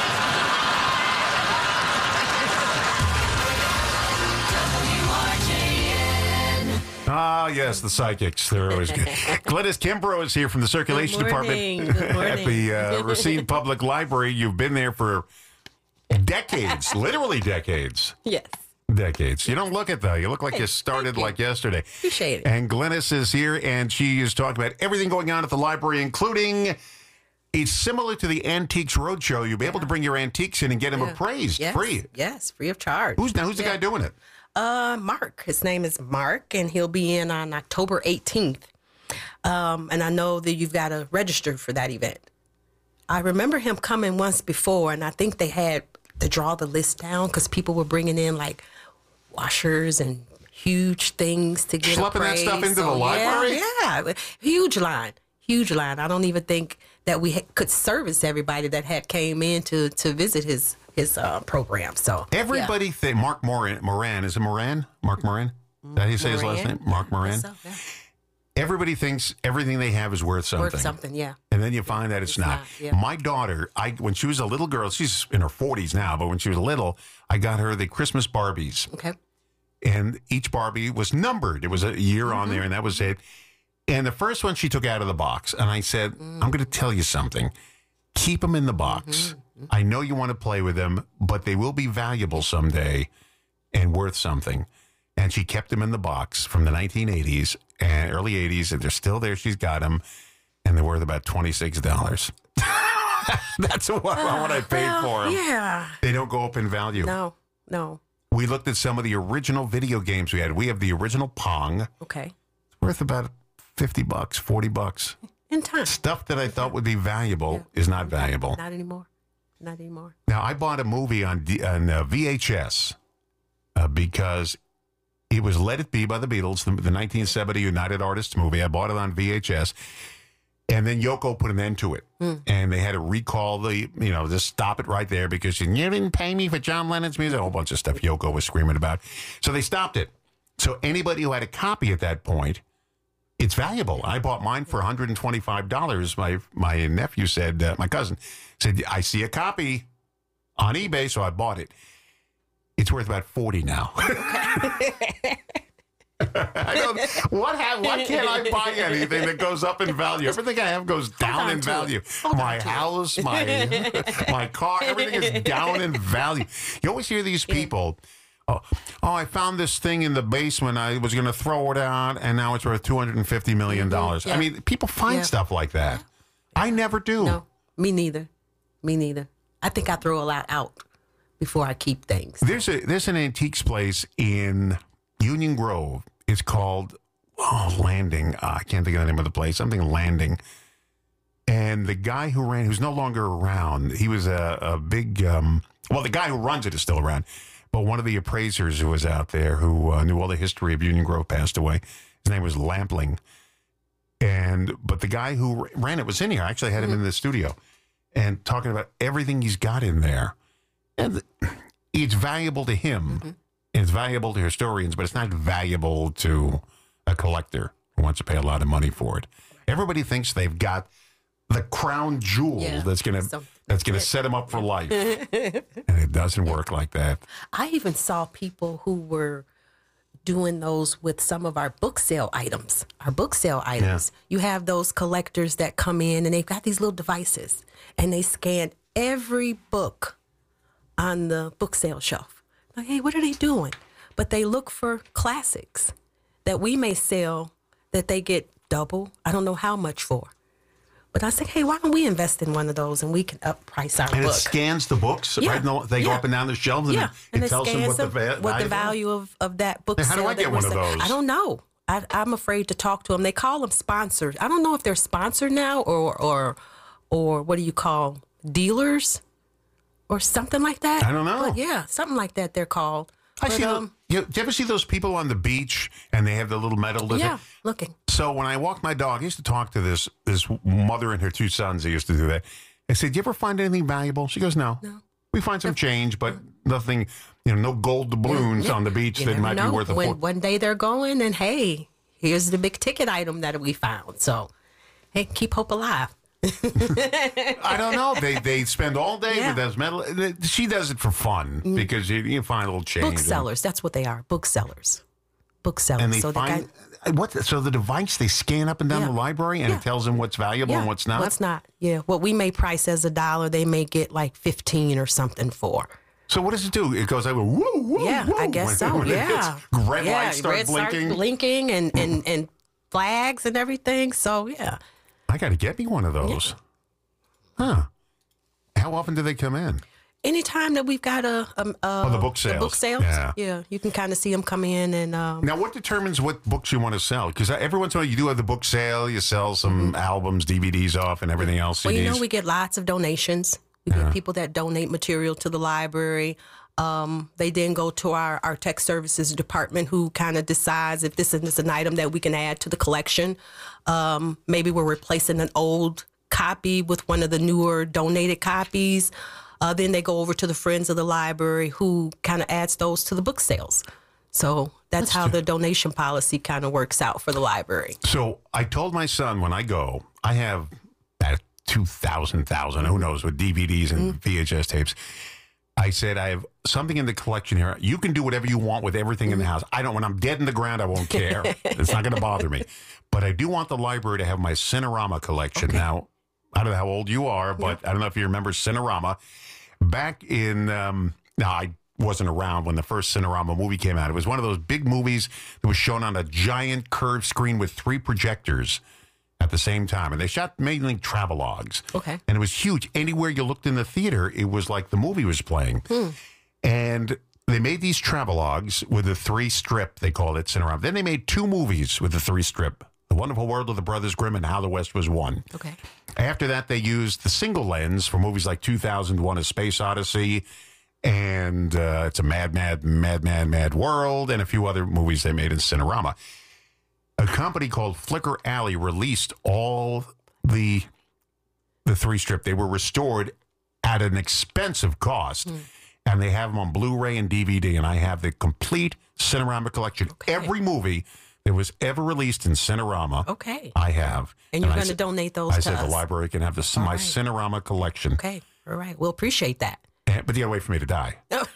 Ah, yes, the psychics. They're always good. Glynis Kimbrough is here from the Circulation Good morning. Department Good morning. at the uh, Racine Public Library. You've been there for decades, literally decades. Yes. Decades. You don't look it, though. You look like Hey, you started you. like yesterday. Appreciate it. And Glynis is here, and she is talking about everything going on at the library, including... It's similar to the Antiques Roadshow. You'll be able to bring your antiques in and get them Yeah. appraised Yes. free. Yes, free of charge. Who's now? Who's the Yeah. guy doing it? Uh, Mark. His name is Mark, and he'll be in on October eighteenth. Um, and I know that you've got to register for that event. I remember him coming once before, and I think they had to draw the list down because people were bringing in like washers and huge things to get Schlepping that appraised. stuff into the So, library? Yeah, yeah, huge line, huge line. I don't even think that we ha- could service everybody that had came in to to visit his his uh, program. So Everybody yeah. think Mark Moran, Moran is it Moran? Mark Moran? Is that how you say his last Moran? name? Mark Moran. So, yeah. Everybody thinks everything they have is worth something. Worth something, yeah. And then you find that it's, It's not. not, yeah. My daughter, I when she was a little girl, she's in her forties now, but when she was little, I got her the Christmas Barbies. Okay. And each Barbie was numbered. It was a year Mm-hmm. on there, and that was it. And the first one she took out of the box, and I said, Mm. I'm going to tell you something. Keep them in the box. Mm-hmm. I know you want to play with them, but they will be valuable someday and worth something. And she kept them in the box from the nineteen eighties and early eighties, and they're still there. She's got them, and they're worth about twenty-six dollars. That's what, what I paid Well, for them. Yeah. They don't go up in value. No, no. We looked at some of the original video games we had. We have the original Pong. Okay. It's worth about fifty bucks, forty bucks. In time. Stuff that I thought would be valuable is not valuable. Not anymore. Not anymore. Now, I bought a movie on, D- on uh, V H S uh, because it was Let It Be by the Beatles, the, the nineteen seventy United Artists movie. I bought it on V H S. And then Yoko put an end to it. Mm. And they had to recall the, you know, just stop it right there because she, you didn't pay me for John Lennon's music. A whole bunch of stuff Yoko was screaming about. So they stopped it. So anybody who had a copy at that point, it's valuable. I bought mine for one hundred twenty-five dollars. My my nephew said, uh, my cousin said, I see a copy on eBay, so I bought it. It's worth about forty now. I don't, what have, why can't I buy anything that goes up in value? Everything I have goes down in value. My house, my my car, everything is down in value. You always hear these people, oh, oh I found this thing in the basement. I was going to throw it out, and now it's worth two hundred fifty million dollars. Yeah. I mean, people find Yeah. stuff like that. I never do. No, me neither. Me neither. I think I throw a lot out before I keep things. There's a there's an antiques place in Union Grove. It's called oh, Landing. Uh, I can't think of the name of the place. Something Landing. And the guy who ran, who's no longer around, he was a, a big. Um, well, the guy who runs it is still around, but one of the appraisers who was out there, who uh, knew all the history of Union Grove, passed away. His name was Lampling. And but the guy who ran it was in here. I actually had him in the studio and talking about everything he's got in there. And it's valuable to him. Mm-hmm. It's valuable to historians, but it's not valuable to a collector who wants to pay a lot of money for it. Everybody thinks they've got the crown jewel Yeah. that's going to So- that's going to set them up for life. And it doesn't work like that. I even saw people who were doing those with some of our book sale items, our book sale items. Yeah. You have those collectors that come in and they've got these little devices and they scan every book on the book sale shelf. Like, hey, what are they doing? But they look for classics that we may sell that they get double. I don't know how much for. But I said, hey, why don't we invest in one of those and we can up price our and book? And it scans the books, yeah. right? No, they yeah. go up and down the shelves and yeah. it, and it it tells them what the, va- what value, the value of, of that book now, how sale. How do I get one of those? I don't know. I, I'm afraid to talk to them. They call them sponsors. I don't know if they're sponsored now or or or what do you call dealers or something like that. I don't know. But yeah, something like that they're called. I but, see. Um, the, you, do you ever see those people on the beach and they have the little metal? Yeah, looking. So when I walk my dog, I used to talk to this this mother and her two sons. They used to do that. I said, "Do you ever find anything valuable?" She goes, "No. No. We find some change, but nothing. You know, no gold doubloons yeah. on the beach you that might know. be worth a when fortune." One day they're going, and hey, here's the big ticket item that we found. So, hey, keep hope alive. I don't know. They they spend all day Yeah. with those metal. She does it for fun because you, you find a little change. Booksellers. That's what they are. Booksellers. Booksellers. And they so find they got, what? So the device they scan up and down Yeah. the library, and Yeah. it tells them what's valuable yeah, and what's not. What's not? Yeah. What we may price as a dollar, they may get like fifteen or something for. So what does it do? It goes like, whoa, whoa, Yeah, whoa. I guess When- so. when it Yeah. hits, red yeah, lights start red blinking. Starts blinking and, and, and flags and everything. So yeah. I got to get me one of those. Huh? How often do they come in? Anytime that we've got a, a, a Oh, the book the sales. book sales, Yeah. yeah, you can kind of see them come in and. Um, Now, what determines what books you want to sell? Because every once in a while you do have the book sale. You sell some albums, D V Ds off, and everything else. Well, C Ds. you know, we get lots of donations. We Yeah. get people that donate material to the library. Um, they then go to our, our tech services department who kind of decides if this is an item that we can add to the collection. Um, maybe we're replacing an old copy with one of the newer donated copies. Uh, then they go over to the Friends of the Library who kind of adds those to the book sales. So that's, That's how true. the donation policy kind of works out for the library. So I told my son when I go, I have about two thousand, thousand, who knows, with D V Ds and Mm-hmm. V H S tapes. I said, I have something in the collection here. You can do whatever you want with everything in the house. I don't, when I'm dead in the ground, I won't care. It's not going to bother me. But I do want the library to have my Cinerama collection. Okay. Now, I don't know how old you are, but I don't know if you remember Cinerama. Back in, um, now I wasn't around when the first Cinerama movie came out. It was one of those big movies that was shown on a giant curved screen with three projectors at the same time. And they shot mainly travelogues. Okay. And it was huge. Anywhere you looked in the theater, it was like the movie was playing. Hmm. And they made these travelogues with the three strip, they called it, Cinerama. Then they made two movies with the three strip. The Wonderful World of the Brothers Grimm and How the West Was Won. Okay. After that, they used the single lens for movies like two thousand one: A Space Odyssey, and uh, It's a Mad, Mad, Mad, Mad, Mad World, and a few other movies they made in Cinerama. A company called Flicker Alley released all the the three strip. They were restored at an expensive cost, Mm. and they have them on Blu-ray and D V D. And I have the complete Cinerama collection. Okay. Every movie that was ever released in Cinerama, Okay. I have. And you're I going to said- donate those I to said us. the library can have the, my right. Cinerama collection. Okay. All right. We'll appreciate that. And- But you gotta wait for me to die.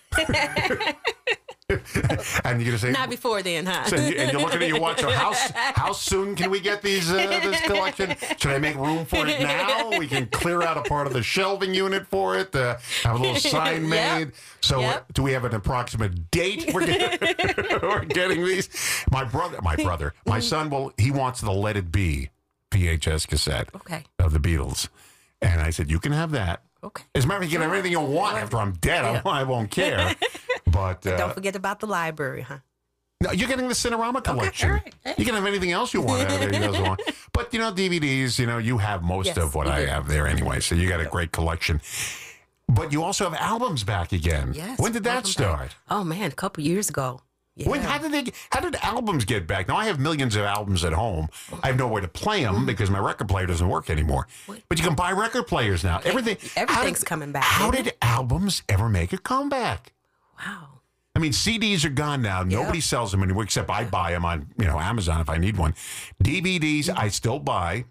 And you're gonna say, Not before then, huh? so you- and you're looking at your watch. So how how soon can we get these uh, this collection? Should I make room for it now? We can clear out a part of the shelving unit for it. Uh, have a little sign made. Yep. So Yep. uh, do we have an approximate date? We're getting, we're getting these. My brother, my brother, my son. Well, he wants the Let It Be V H S cassette Okay. of the Beatles, and I said you can have that. Okay. As a matter of fact, you can have anything you want after I'm dead. I, I won't care. But uh, Don't forget about the library, huh? no, you're getting the Cinerama collection. all right. Hey. You can have anything else you want out of there. He doesn't want. But, you know, D V Ds, you know, you have most Yes, of what we I do. have there anyway. So you got a great collection. But you also have albums back again. Yes. When did that welcome start? back. Oh man, a couple years ago. Yeah. When, how did they? How did albums get back? Now I have millions of albums at home. I have nowhere to play them because my record player doesn't work anymore. But you can buy record players now. Everything. how Everything's did- coming back. How isn't did it? albums ever make a comeback? Wow. I mean, C Ds are gone now. Nobody sells them anymore, except I buy them on, you know, Amazon if I need one. D V Ds, I still buy,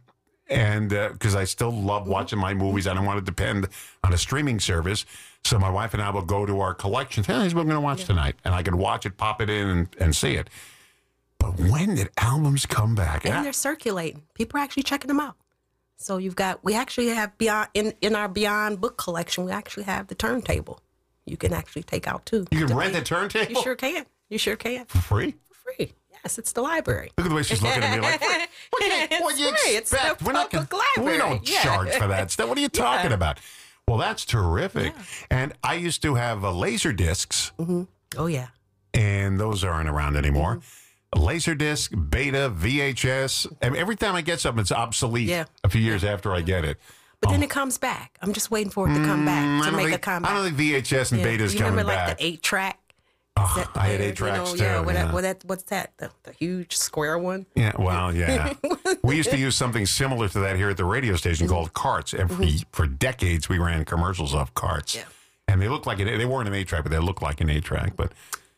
and because uh, I still love watching my movies, I don't want to depend on a streaming service. So my wife and I will go to our collections. Hey, here's what I'm going to watch yeah. tonight, and I can watch it, pop it in, and, and see it. But when did albums come back? And, and they're I, circulating. People are actually checking them out. So you've got, we actually have beyond in, in our Beyond book collection, we actually have the turntable. You can actually take out too. You can rent the turntable? You sure can. You sure can. For free? For free. Yes, it's the library. Look at the way she's looking at me like, what, what, you, what do you expect? It's the We're not gonna, library. We don't yeah. charge for that stuff. What are you talking yeah. about? Well, that's terrific. Yeah. And I used to have uh, laser discs. Mm-hmm. Oh, yeah. And those aren't around anymore. Mm-hmm. Laserdisc, Beta, V H S. And every time I get something, it's obsolete yeah. a few years after I get it. But oh. then it comes back. I'm just waiting for it to come back, to mm, make think, a comeback. I don't think V H S and yeah. Betas you coming remember, back. like the eight track? Oh, I had eight tracks you know, too. Yeah, what yeah. That, what that, what's that? The, the huge square one? Yeah, well, yeah. We used to use something similar to that here at the radio station mm-hmm. called carts. Every, mm-hmm. For decades, we ran commercials off carts. Yeah. And they looked like, an, they weren't an eight track, but they looked like an eight track. But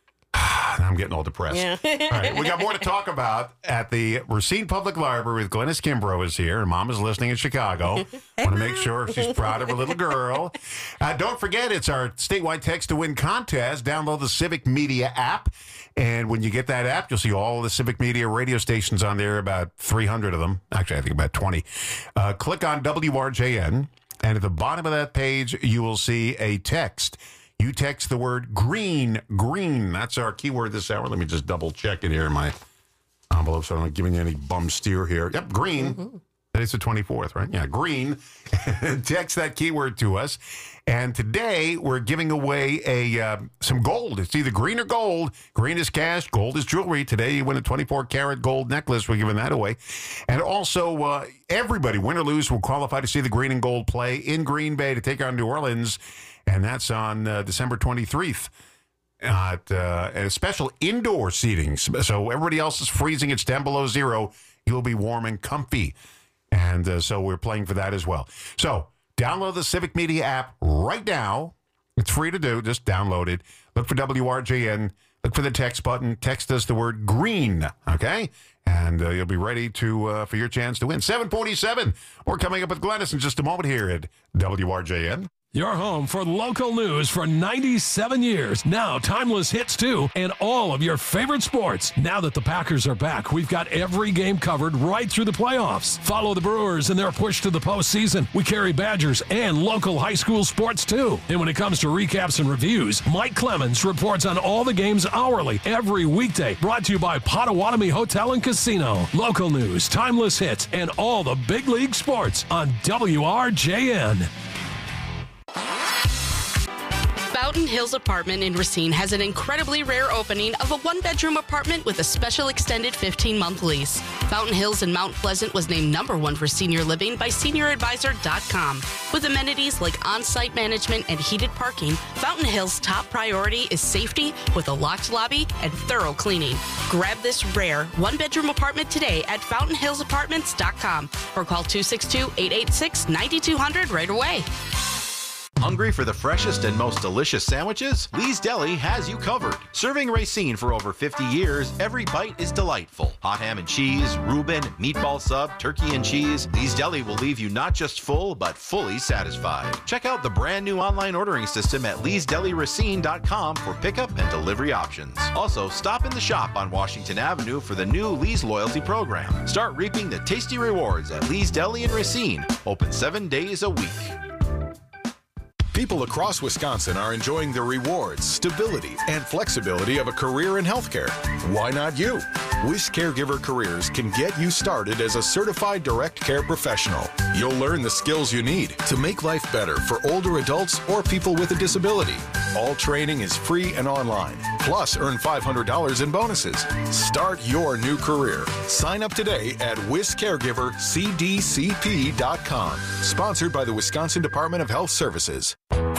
I'm getting all depressed. Yeah. All right, we got more to talk about at the Racine Public Library with Glennis Kimbrough is here, and Mom is listening in Chicago. Want to make sure she's proud of her little girl. Uh, don't forget, it's our statewide text to win contest. Download the Civic Media app, and when you get that app, you'll see all the Civic Media radio stations on there, about three hundred of them. Actually, I think about twenty. Uh, click on W R J N, and at the bottom of that page, you will see a text. You text the word green, green. That's our keyword this hour. Let me just double check it here in my envelope so I'm not giving you any bum steer here. Yep, green. Mm-hmm. Today's the twenty-fourth, right? Yeah, green. Text that keyword to us. And today we're giving away a uh, some gold. It's either green or gold. Green is cash, gold is jewelry. Today you win a twenty-four karat gold necklace. We're giving that away. And also, uh, everybody, win or lose, will qualify to see the green and gold play in Green Bay to take on New Orleans. And that's on uh, December twenty-third at, uh, at a special indoor seating. So everybody else is freezing. It's down below zero. You'll be warm and comfy. And uh, so we're playing for that as well. So download the Civic Media app right now. It's free to do. Just download it. Look for W R J N. Look for the text button. Text us the word green, okay? And uh, you'll be ready to uh, for your chance to win. seven forty-seven. We're coming up with Glennis in just a moment here at W R J N. Your home for local news for ninety-seven years. Now, timeless hits too, and all of your favorite sports. Now that the Packers are back, we've got every game covered right through the playoffs. Follow the Brewers in their push to the postseason. We carry Badgers and local high school sports too. And when it comes to recaps and reviews, Mike Clemens reports on all the games hourly every weekday. Brought to you by Potawatomi Hotel and Casino. Local news, timeless hits, and all the big league sports on W R J N. Fountain Hills Apartment in Racine has an incredibly rare opening of a one-bedroom apartment with a special extended fifteen-month lease. Fountain Hills in Mount Pleasant was named number one for senior living by senior advisor dot com. With amenities like on-site management and heated parking, Fountain Hills' top priority is safety with a locked lobby and thorough cleaning. Grab this rare one-bedroom apartment today at fountain hills apartments dot com or call two six two, eight eight six, nine two zero zero right away. Hungry for the freshest and most delicious sandwiches? Lee's Deli has you covered. Serving Racine for over fifty years, every bite is delightful. Hot ham and cheese, Reuben, meatball sub, turkey and cheese. Lee's Deli will leave you not just full, but fully satisfied. Check out the brand new online ordering system at lees deli racine dot com for pickup and delivery options. Also, stop in the shop on Washington Avenue for the new Lee's Loyalty Program. Start reaping the tasty rewards at Lee's Deli in Racine. Open seven days a week. People across Wisconsin are enjoying the rewards, stability, and flexibility of a career in healthcare. Why not you? Wish Caregiver Careers can get you started as a certified direct care professional. You'll learn the skills you need to make life better for older adults or people with a disability. All training is free and online. Plus, earn five hundred dollars in bonuses. Start your new career. Sign up today at wish caregiver c d c p dot com. Sponsored by the Wisconsin Department of Health Services.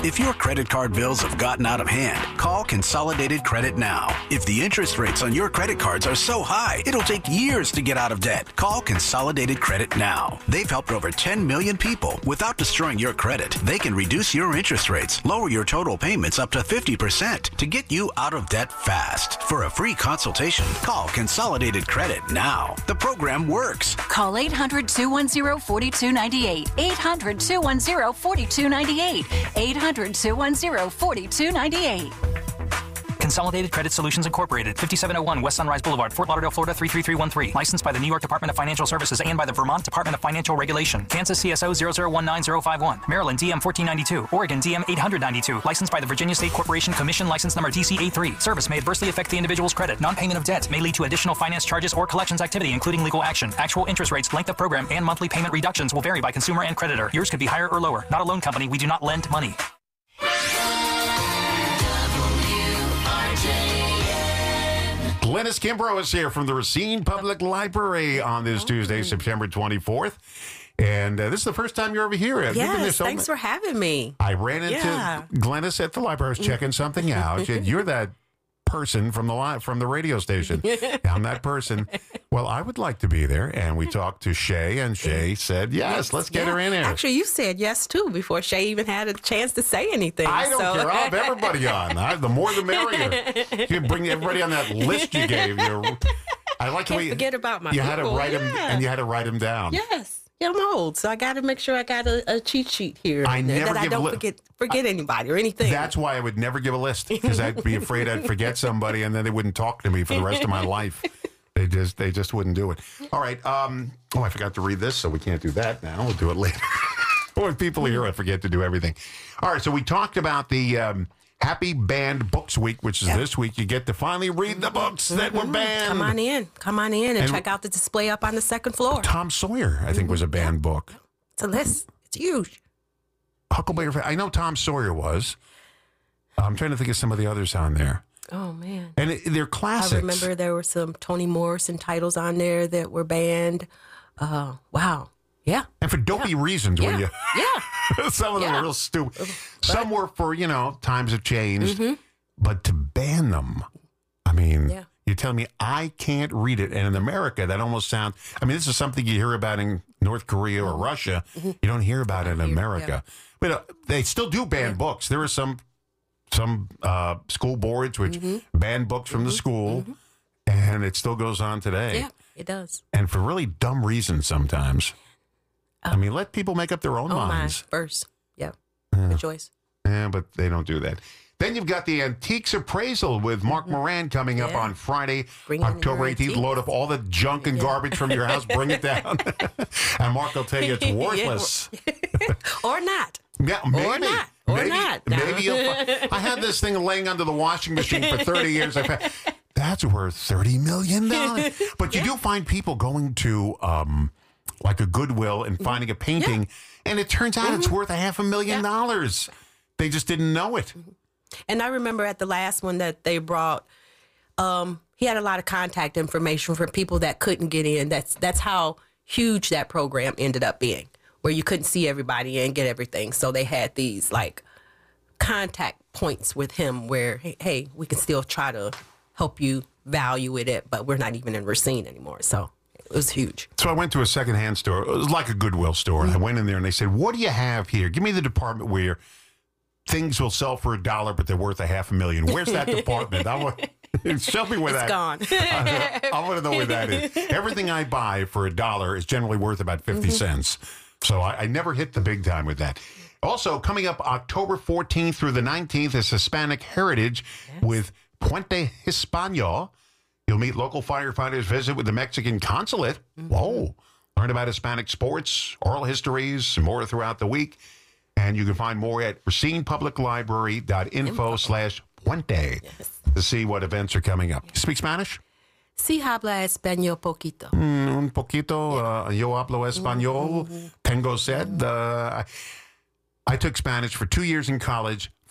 If your credit card bills have gotten out of hand, call Consolidated Credit now. If the interest rates on your credit cards are so high, it'll take years to get out of debt. Call Consolidated Credit now. They've helped over ten million people without destroying your credit. They can reduce your interest rates, lower your total payments up to fifty percent to get you out of debt fast. For a free consultation, call Consolidated Credit now. The program works. Call eight hundred, two one zero, four two nine eight. eight hundred, two one zero, four two nine eight. eight hundred, two one zero, four two nine eight. Consolidated Credit Solutions Incorporated, fifty-seven oh one West Sunrise Boulevard, Fort Lauderdale, Florida three three three one three. Licensed by the New York Department of Financial Services and by the Vermont Department of Financial Regulation. Kansas C S O zero zero one nine zero five one. Maryland D M fourteen ninety-two. Oregon D M eight ninety-two. Licensed by the Virginia State Corporation Commission, license number D C A three. Service may adversely affect the individual's credit. Non-payment of debt may lead to additional finance charges or collections activity, including legal action. Actual interest rates, length of program, and monthly payment reductions will vary by consumer and creditor. Yours could be higher or lower. Not a loan company. We do not lend money. Glennis Kimbrough is here from the Racine Public Library on this Tuesday, September twenty-fourth. And uh, this is the first time you're over here. Have you been there Yes, so thanks ma- for having me. I ran into Yeah. Glennis at the library. I was checking something out. And you're that person from the li- from the radio station. I'm that person. Well, I would like to be there. And we talked to Shay, and Shay said, yes, let's get Yeah. her in there. Actually, you said yes, too, before Shay even had a chance to say anything. I don't so. care. I'll have everybody on. I, the more, the merrier. You can bring everybody on that list you gave. You're, I like the Can't way you, forget about my you had to people. write them, Yeah. and you had to write them down. Yes. Yeah, I'm old, so I got to make sure I got a, a cheat sheet here. I and there never that I give a don't li- forget forget anybody or anything. That's why I would never give a list, because I'd be afraid I'd forget somebody, and then they wouldn't talk to me for the rest of my life. They just they just wouldn't do it. All right. Um, oh, I forgot to read this, so we can't do that now. We'll do it later. When people are here, I forget to do everything. All right. So we talked about the um, Happy Banned Books Week, which is this week. You get to finally read the books that were banned. Come on in. Come on in and, And- check out the display up on the second floor. Tom Sawyer, I think, was a banned book. It's a list. It's huge. Huckleberry. Finn- I know Tom Sawyer was. I'm trying to think of some of the others on there. Oh, man. And it, they're classics. I remember there were some Toni Morrison titles on there that were banned. Uh, wow. Yeah. And for dopey reasons, Yeah. when you Yeah. some of them Yeah. are real stupid. Some were for, you know, times have changed. Mhm. But to ban them, I mean, Yeah. you're telling me I can't read it. And in America, that almost sounds, I mean, this is something you hear about in North Korea or Russia. You don't hear about it in America. But uh, they still do ban books. There are some some uh, school boards which ban books from the school, and it still goes on today. Yeah, it does. And for really dumb reasons sometimes. I mean, let people make up their own Oh, my. minds. First. Yeah. Yeah. Good choice. Yeah, but they don't do that. Then you've got the Antiques Appraisal with Mark Moran coming up Yeah. on Friday, Bring in October your eighteenth. antiques. Load up all the junk and garbage from your house, bring it down. And Mark will tell you it's Yeah. worthless. Or not. Yeah, maybe. Or not. Or maybe, not. Maybe you'll fi- I had this thing laying under the washing machine for thirty years. I fa- That's worth thirty million dollars. But you do find people going to um, like a Goodwill and finding a painting, and it turns out it's worth a half a million dollars. They just didn't know it. And I remember at the last one that they brought, um, he had a lot of contact information for people that couldn't get in. That's that's how huge that program ended up being, where you couldn't see everybody and get everything. So they had these like contact points with him where, hey, hey we can still try to help you value it, but we're not even in Racine anymore. So it was huge. So I went to a secondhand store. It was like a Goodwill store. And I went in there and they said, what do you have here? Give me the department where things will sell for a dollar, but they're worth a half a million. Where's that department? I want, show me where It's that gone. I, I want to know where that is. Everything I buy for a dollar is generally worth about fifty cents. So I, I never hit the big time with that. Also, coming up October fourteenth through the nineteenth is Hispanic Heritage with Puente Hispano. You'll meet local firefighters, visit with the Mexican consulate. Whoa. Learn about Hispanic sports, oral histories, and more throughout the week. And you can find more at racine public library dot info slash puente to see what events are coming up. You speak Spanish? Sí habla español poquito. Mm, un poquito. Uh, yo hablo español. Tengo sed. Uh, I, I took Spanish for two years in college,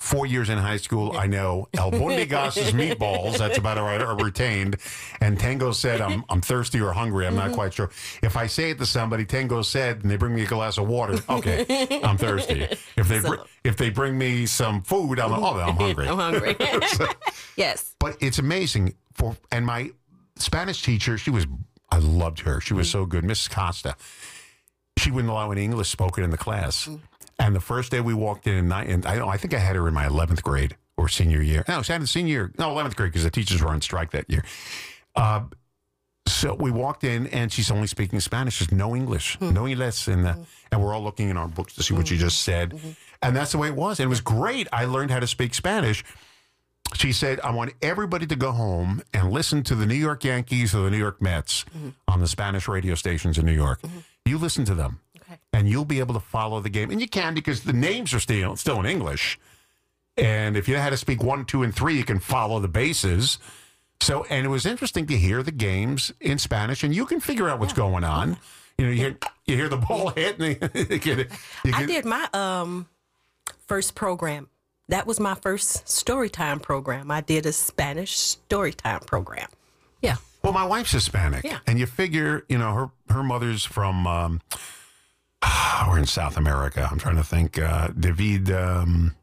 four years in high school. I know albondigas is meatballs. That's about all I retained. And Tango said, I'm I'm thirsty or hungry. I'm not Mm-hmm. quite sure. If I say it to somebody, Tango said, and they bring me a glass of water, okay, I'm thirsty. If they br- if they bring me some food, I'm oh, I'm hungry. I'm hungry. So- Yes. but it's amazing. For and my Spanish teacher, she was I loved her. She was so good, Missus Costa. She wouldn't allow any English spoken in the class. And the first day we walked in, and I, and I, I think I had her in my eleventh grade or senior year. No, she had a senior year. No, eleventh grade because the teachers were on strike that year. Uh, so we walked in, and she's only speaking Spanish. There's no English, no English, and uh, and we're all looking in our books to see what she just said. And that's the way it was. And it was great. I learned how to speak Spanish. She said, I want everybody to go home and listen to the New York Yankees or the New York Mets on the Spanish radio stations in New York. You listen to them, and you'll be able to follow the game. And you can because the names are still, still in English. And if you know how to speak one, two, and three, you can follow the bases. So, and it was interesting to hear the games in Spanish, and you can figure out what's going on. You know, you hear, you hear the ball hit. And you can, you can, I did my um, first program. That was my first storytime program. I did a Spanish storytime program. Yeah. Well, my wife's Hispanic. Yeah. And you figure, you know, her, her mother's from, um, we're in South America. I'm trying to think. Uh, David, um,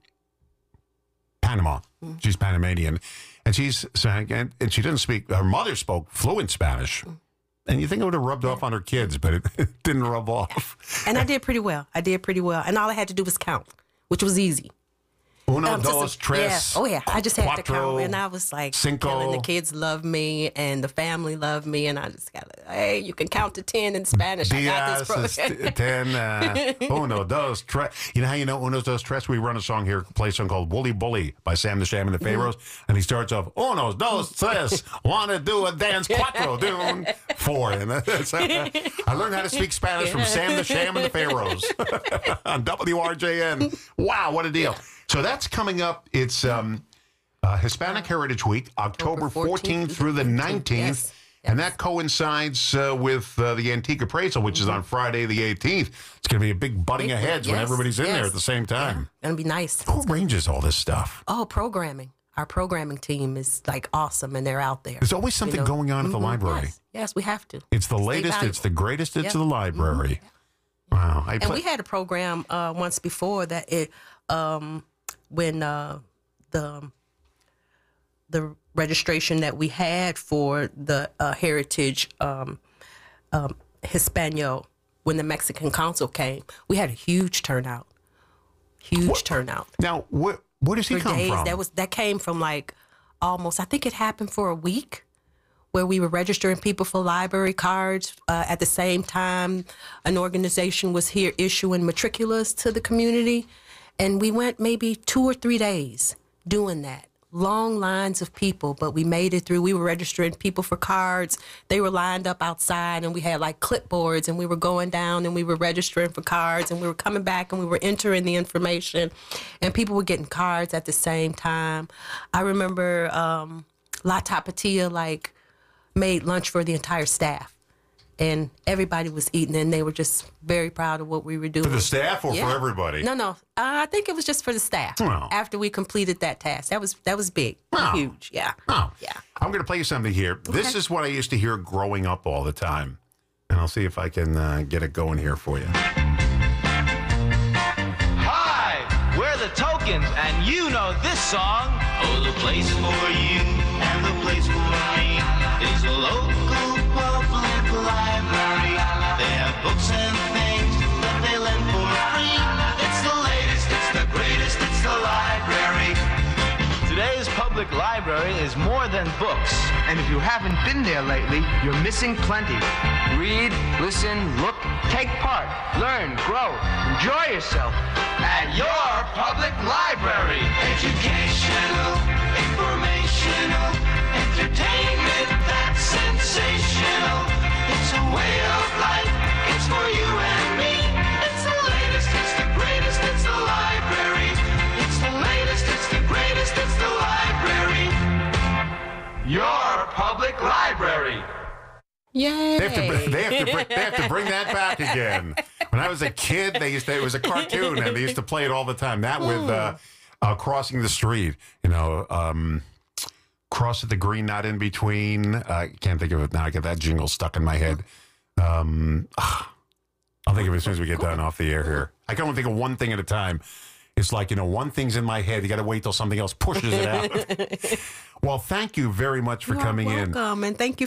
Panama. Mm-hmm. She's Panamanian. And she's, and, and she doesn't speak, her mother spoke fluent Spanish. Mm-hmm. And you think it would have rubbed off on her kids, but it, it didn't rub off. And I did pretty well. I did pretty well. And all I had to do was count, which was easy. Uno, Um, just dos, a- tres. Yeah. Oh, yeah. I just had to cuatro, count. And I was like, cinco. killing. The kids love me and the family loved me. And I just got, hey, you can count to ten in Spanish. I got this Diaz, program. ten, uh, uno, dos, tres. You know how you know uno, dos, tres? We run a song here, play a song called Wooly Bully by Sam the Sham and the Pharaohs. And he starts off, uno, dos, tres, want to do a dance, cuatro, dune, four. And that's, uh, I learned how to speak Spanish from Sam the Sham and the Pharaohs on W R J N. Wow, what a deal. So that's coming up. It's um, uh, Hispanic Heritage Week, October fourteenth through the nineteenth. Yes. And that coincides uh, with uh, the Antique Appraisal, which is on Friday the eighteenth. It's going to be a big butting Big of heads when yes, everybody's in there yes. at the same time. Gonna be nice. Who arranges all this stuff? Oh, programming. Our programming team is like awesome, and they're out there. There's always something You know? going on at the Mhm. library. Yes. Yes, we have to. It's the Stay latest, valuable. it's the greatest, it's Yep. the library. Wow. I And play- we had a program uh, once before that it um, when uh, the the registration that we had for the uh, Heritage um, um, Hispanio when the Mexican Council came, we had a huge turnout. Huge turnout. Now, what where does he For come days, from? That was that came from like almost. I think it happened for a week, where we were registering people for library cards. Uh, at the same time, an organization was here issuing matriculas to the community, and we went maybe two or three days doing that. Long lines of people, but we made it through. We were registering people for cards. They were lined up outside, and we had like clipboards, and we were going down and we were registering for cards, and we were coming back and we were entering the information, and people were getting cards at the same time. I remember um, La Tapatia like made lunch for the entire staff, and everybody was eating, and they were just very proud of what we were doing. For the staff or Yeah. for everybody? No, no. Uh, I think it was just for the staff. Oh. After we completed that task, that was that was big, Oh. huge. Yeah. Oh, yeah. I'm going to play you something here. This Okay. is what I used to hear growing up all the time. And I'll see if I can uh, get it going here for you. Hi, we're the Tokens, and you know this song. Oh, the place for you and the place for me is a local public library. They have books and things that they lend for free. It's the latest, it's the greatest, it's the library. Today's public library is more than books. And if you haven't been there lately, you're missing plenty. Read, listen, look, take part, learn, grow, enjoy yourself at your public library. Educational, informational, entertainment that's sensational. It's a way of life, it's for you and me. It's the latest, it's the greatest, it's the library. It's the latest, it's the greatest, it's the library. Your public library. Yay! They have to, br- they have to, br- they have to bring that back again. When I was a kid, they used to, it was a cartoon, and they used to play it all the time. That with uh, Uh, crossing the street, you know, um, cross at the green, not in between. I uh, can't think of it now. I get that jingle stuck in my head. Um, I'll think of it as soon as we get done off the air here. I can only think of one thing at a time. It's like, you know, one thing's in my head. You got to wait till something else pushes it out. Well, thank you very much for You're coming in. welcome, and thank you